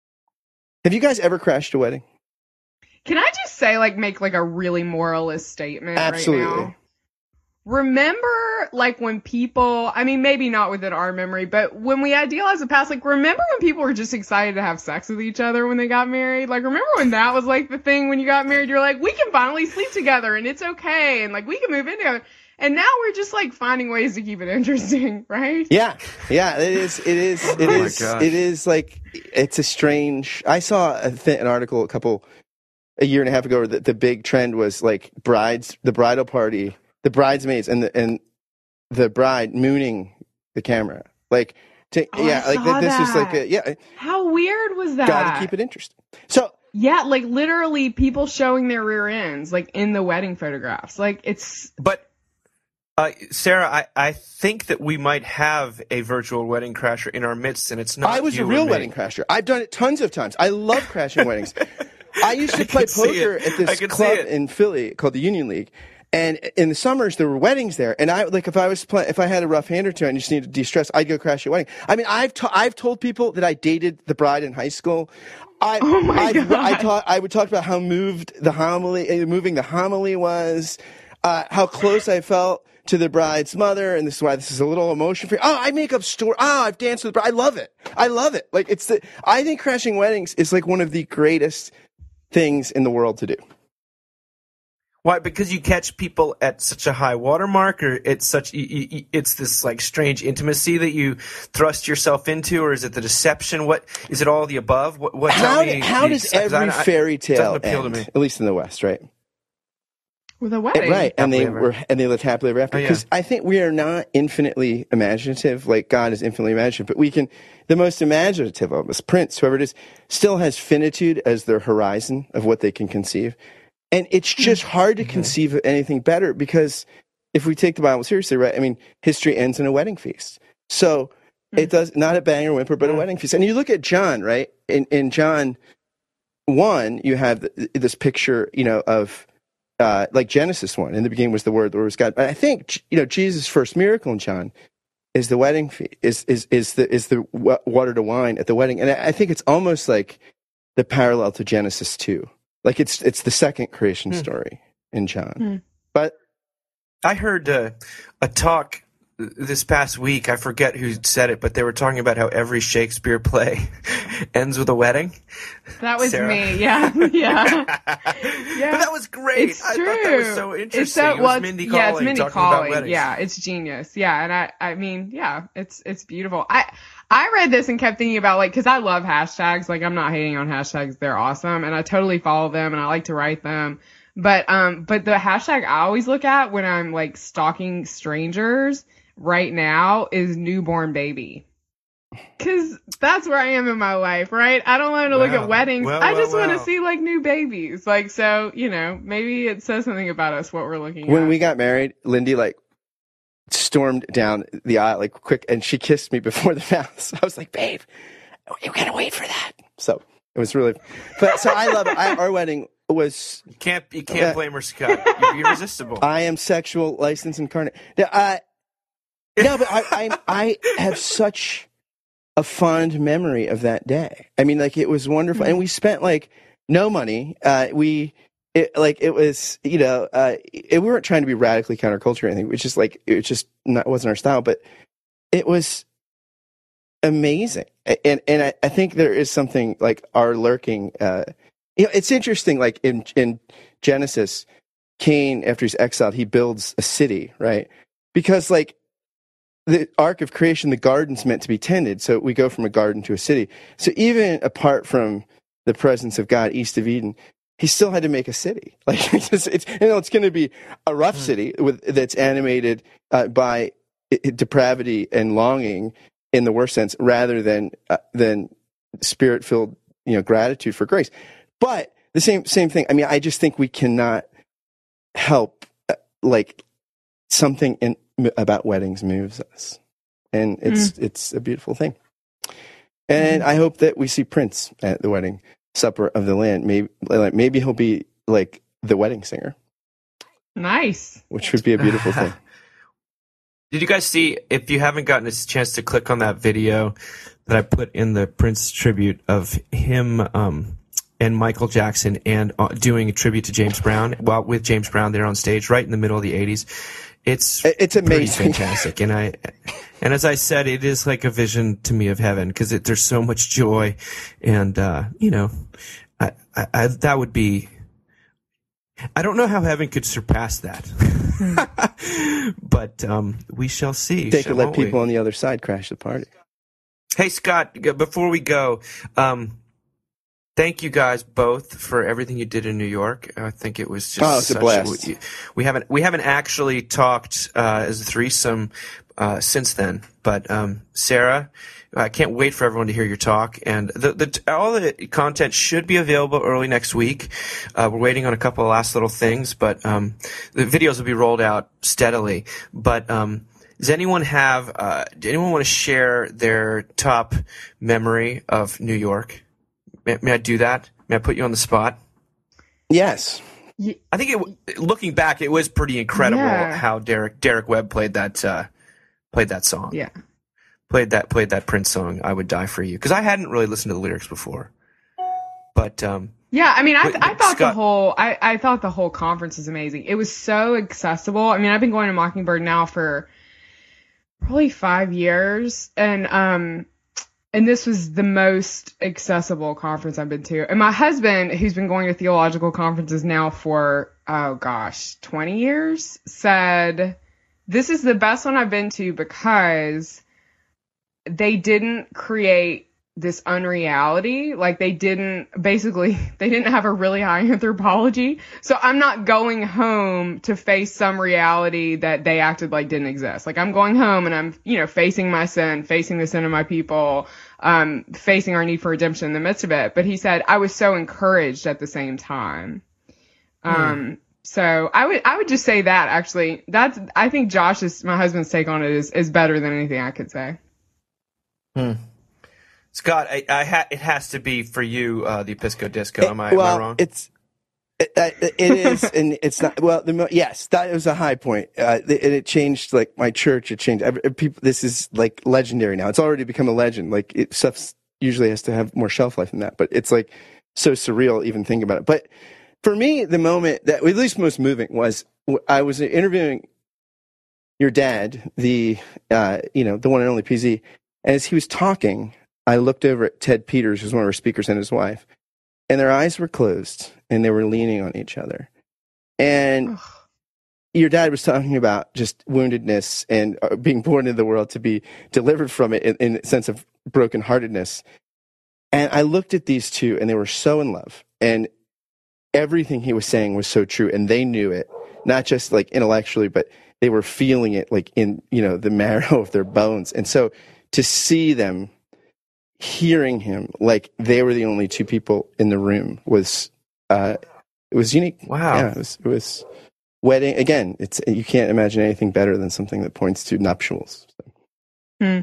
Have you guys ever crashed a wedding? Can I just say, like, make, like, a really moralist statement Absolutely. right now? Remember, like, when people, I mean, maybe not within our memory, but when we idealize the past, like, remember when people were just excited to have sex with each other when they got married? Like, remember when that was, like, the thing when you got married? You're like, we can finally sleep together, and it's okay, and, like, we can move in together. And now we're just, like, finding ways to keep it interesting, right? Yeah. Yeah, it is, it is, it oh is, it is, like, it's a strange, I saw a th- an article a couple, a year and a half ago, that the big trend was, like, brides, the bridal party, the bridesmaids and the, and the bride mooning the camera. Like, to, oh, yeah, I like, saw this that. is like a, yeah. How weird was that? Gotta keep it interesting. So, yeah, like, literally people showing their rear ends, like, in the wedding photographs. Like, it's... But, uh, Sarah, I, I think that we might have a virtual wedding crasher in our midst, and it's not I was you a real or me. wedding crasher. I've done it tons of times. I love crashing weddings. I used to I play can see poker it. at I this can see club it. in Philly called the Union League. And in the summers, there were weddings there. And I, like, if I was play, if I had a rough hand or two and just needed to de-stress, I'd go crash a wedding. I mean, I've, to, I've told people that I dated the bride in high school. I, Oh my I've, God. I, taught, I would talk about how moved the homily, uh, moving the homily was, uh, how close I felt to the bride's mother, and this is why this is a little emotion for you. Oh, I make up story. Oh, I've danced with the bride. I love it. I love it. Like, it's the, I think crashing weddings is like one of the greatest things in the world to do. Why? Because you catch people at such a high watermark, or it's such it's this like strange intimacy that you thrust yourself into, or is it the deception? What is it? All the above? What? what How, me, how these, does every I, fairy tale appeal end? to me. At least in the West, right? With a wedding. Right, and they Happily were and they lived happily ever after. Oh, yeah. Because I think we are not infinitely imaginative, like God is infinitely imaginative, but we can. The most imaginative of us, Prince, whoever it is, still has finitude as their horizon of what they can conceive, and it's just hard to conceive of anything better. Because if we take the Bible seriously, right? I mean, history ends in a wedding feast. So it does not a bang or whimper, but a wedding feast. And you look at John, right? In in John one, you have th- this picture, you know, of. Uh, like Genesis one, in the beginning was the Word, the Word was God. But I think, you know, Jesus' first miracle in John is the wedding feast, is is is the is the w- water to wine at the wedding, and I, I think it's almost like the parallel to Genesis two, like it's it's the second creation Hmm. story in John. Hmm. But I heard uh, a talk this past week. I forget who said it, but they were talking about how every Shakespeare play ends with a wedding. That was Sarah. me. Yeah. Yeah. But that was great. It's I true. thought that was so interesting. It's so, it was well, Mindy yeah, it's Kaling Mindy talking about Kaling. weddings. Yeah, it's genius. Yeah, and I, I mean, yeah, it's it's beautiful. I I read this and kept thinking about like, because I love hashtags. Like, I'm not hating on hashtags; they're awesome, and I totally follow them, and I like to write them. But um, but the hashtag I always look at when I'm like stalking strangers right now is newborn baby. Cause that's where I am in my life, right? I don't want to look Wow. at weddings. Well, I well, just want to well. see like new babies. Like, so, you know, maybe it says something about us, what we're looking when at. we got married, Lindy like stormed down the aisle like quick, and she kissed me before the vows. I was like, "Babe, you gotta wait for that." So it was really, but so I love it. I, our wedding was. You can't you can't Uh, blame her, Scott. You're irresistible. I am sexual license incarnate. Now, I, no, but I, I, I have such a fond memory of that day. I mean, like it was wonderful, and we spent like no money. Uh, we, it, like it was, you know, uh, it, we weren't trying to be radically counterculture or anything. It was just like it was just not wasn't our style, but it was amazing. And and I, I think there is something like our lurking. Uh, you know, it's interesting. Like in in Genesis, Cain, after he's exiled, he builds a city, right? Because like the arc of creation, the garden's meant to be tended. So we go from a garden to a city. So even apart from the presence of God east of Eden, he still had to make a city. Like it's, it's you know, it's going to be a rough Mm. city with that's animated uh, by i- i- depravity and longing in the worst sense, rather than uh, than spirit filled, you know, gratitude for grace. But the same same thing. I mean, I just think we cannot help uh, like something in about weddings moves us, and it's it's a beautiful thing. And I hope that we see Prince at the wedding supper of the Lamb. Maybe like maybe he'll be like the wedding singer, Nice. which would be a beautiful thing. Did you guys see, if you haven't gotten a chance to click on that video that I put in the Prince tribute of him um, and Michael Jackson and uh, doing a tribute to James Brown, while with James Brown there on stage right in the middle of the eighties. It's It's pretty amazing. fantastic. And I, and as I said, it is like a vision to me of heaven, because there's so much joy, and uh, you know, I, I, I that would be. I don't know how heaven could surpass that, but um, we shall see. They shall- could let won't we? people on the other side crash the party. Hey, Scott, g- before we go, um, thank you guys both for everything you did in New York. I think it was just Oh, it's a such blast. we, we haven't we haven't actually talked uh, as a threesome uh, since then, but um, Sarah, I can't wait for everyone to hear your talk. And the, the all the content should be available early next week. Uh, we're waiting on a couple of last little things, but um, the videos will be rolled out steadily. But um, does anyone have? Uh, does anyone want to share their top memory of New York? May, may I do that? May I put you on the spot? Yes. I think it. Looking back, it was pretty incredible Yeah. how Derek Derek Webb played that uh, played that song. Yeah. Played that played that Prince song. I Would Die for You, because I hadn't really listened to the lyrics before. But um, Yeah, I mean, I, Wait, I thought Scott- the whole, I, I thought the whole conference was amazing. It was so accessible. I mean, I've been going to Mockingbird now for probably five years, and um, and this was the most accessible conference I've been to. And my husband, who's been going to theological conferences now for oh gosh, twenty years, said this is the best one I've been to because they didn't create this unreality. Like they didn't, basically, they didn't have a really high anthropology. So I'm not going home to face some reality that they acted like didn't exist. Like I'm going home and I'm, you know, facing my sin, facing the sin of my people, um, facing our need for redemption in the midst of it. But he said, I was so encouraged at the same time. Um, hmm. So I would, I would just say that actually, that's, I think Josh's, my husband's take on it is, is better than anything I could say. Hmm. Scott, I, I ha- it has to be for you, uh, the Episco Disco. Am I, well, am I wrong? It's, it, it is, and it's not, well, the, yes, that was a high point. Uh, and it changed, like, my church, it changed. Every, people, this is, like, legendary now. It's already become a legend. Like, it, stuff usually has to have more shelf life than that. But it's, like, so surreal even thinking about it. But for me, the moment that, at least most moving, was I was interviewing your dad, the, uh, you know, the one and only P Z. As he was talking, I looked over at Ted Peters, who's one of our speakers, and his wife, and their eyes were closed, and they were leaning on each other. And Ugh. Your dad was talking about just woundedness and uh, being born into the world to be delivered from it in, in a sense of brokenheartedness. And I looked at these two, and they were so in love, and everything he was saying was so true, and they knew it, not just like intellectually, but they were feeling it like in, you know, the marrow of their bones. And so to see them hearing him like they were the only two people in the room was uh it was unique. Wow. Yeah, it was, it was wedding again. It's, you can't imagine anything better than something that points to nuptials. So. Hmm.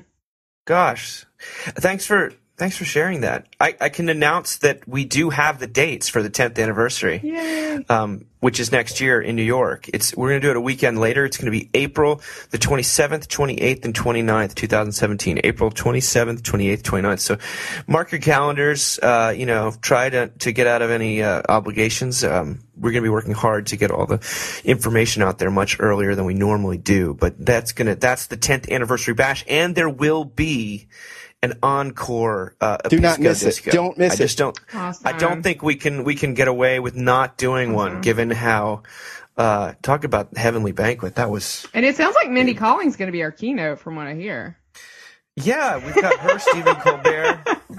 Gosh, thanks for thanks for sharing that. I, I can announce that we do have the dates for the tenth anniversary. Yay. Um, which is next year in New York. It's we're going to do it a weekend later. It's going to be April the twenty-seventh, twenty-eighth, and twenty-ninth, twenty seventeen. April twenty-seventh, twenty-eighth, twenty-ninth. So mark your calendars. Uh, you know, try to, to get out of any uh, obligations. Um, we're going to be working hard to get all the information out there much earlier than we normally do. But that's gonna that's the tenth anniversary bash, and there will be an encore. Uh, Do not miss disco. it. Don't miss I just it. don't. Awesome. I don't think we can we can get away with not doing Mm-hmm. one, given how. Uh, talk about heavenly banquet. That was. And it sounds like Mindy Collins going to be our keynote, from what I hear. Yeah, we've got her, Stephen Colbert,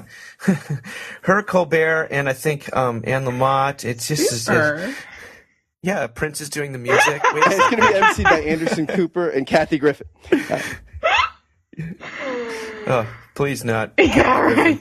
her Colbert, and I think um, Anne Lamott. It's just. It's, it's, yeah, Prince is doing the music. Wait it's going to be emceed by Anderson Cooper and Kathy Griffin. Uh, oh, please not. Yeah, right.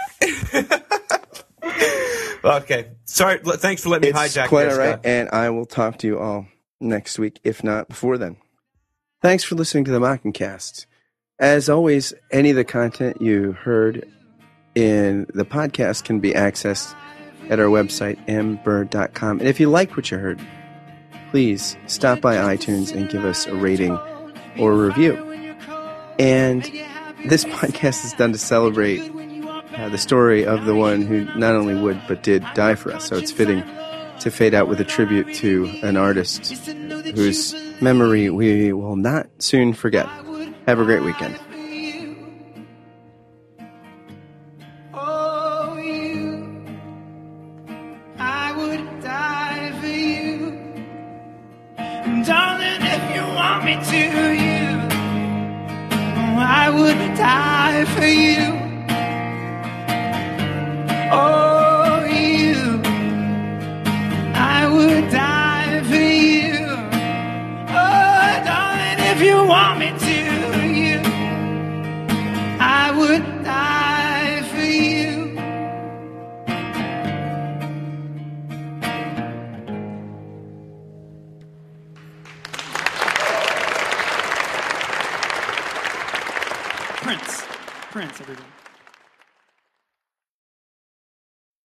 Okay. Sorry. Thanks for letting me it's hijack quite there, all right, Scott. and I will talk to you all next week, if not before then. Thanks for listening to the Mockingcast. As always, any of the content you heard in the podcast can be accessed at our website, m bird dot com. And if you liked what you heard, please stop by iTunes and give us a rating or a review. And this podcast is done to celebrate uh, the story of the one who not only would but did die for us. So it's fitting to fade out with a tribute to an artist whose memory we will not soon forget. Have a great weekend. Oh, you, I would die for you. Darling, if you want me to, you, oh, I would die for you. Oh, you, I would die for you. Oh, darling, if you want me to, you, I would die for you. Prince. Prince, everyone.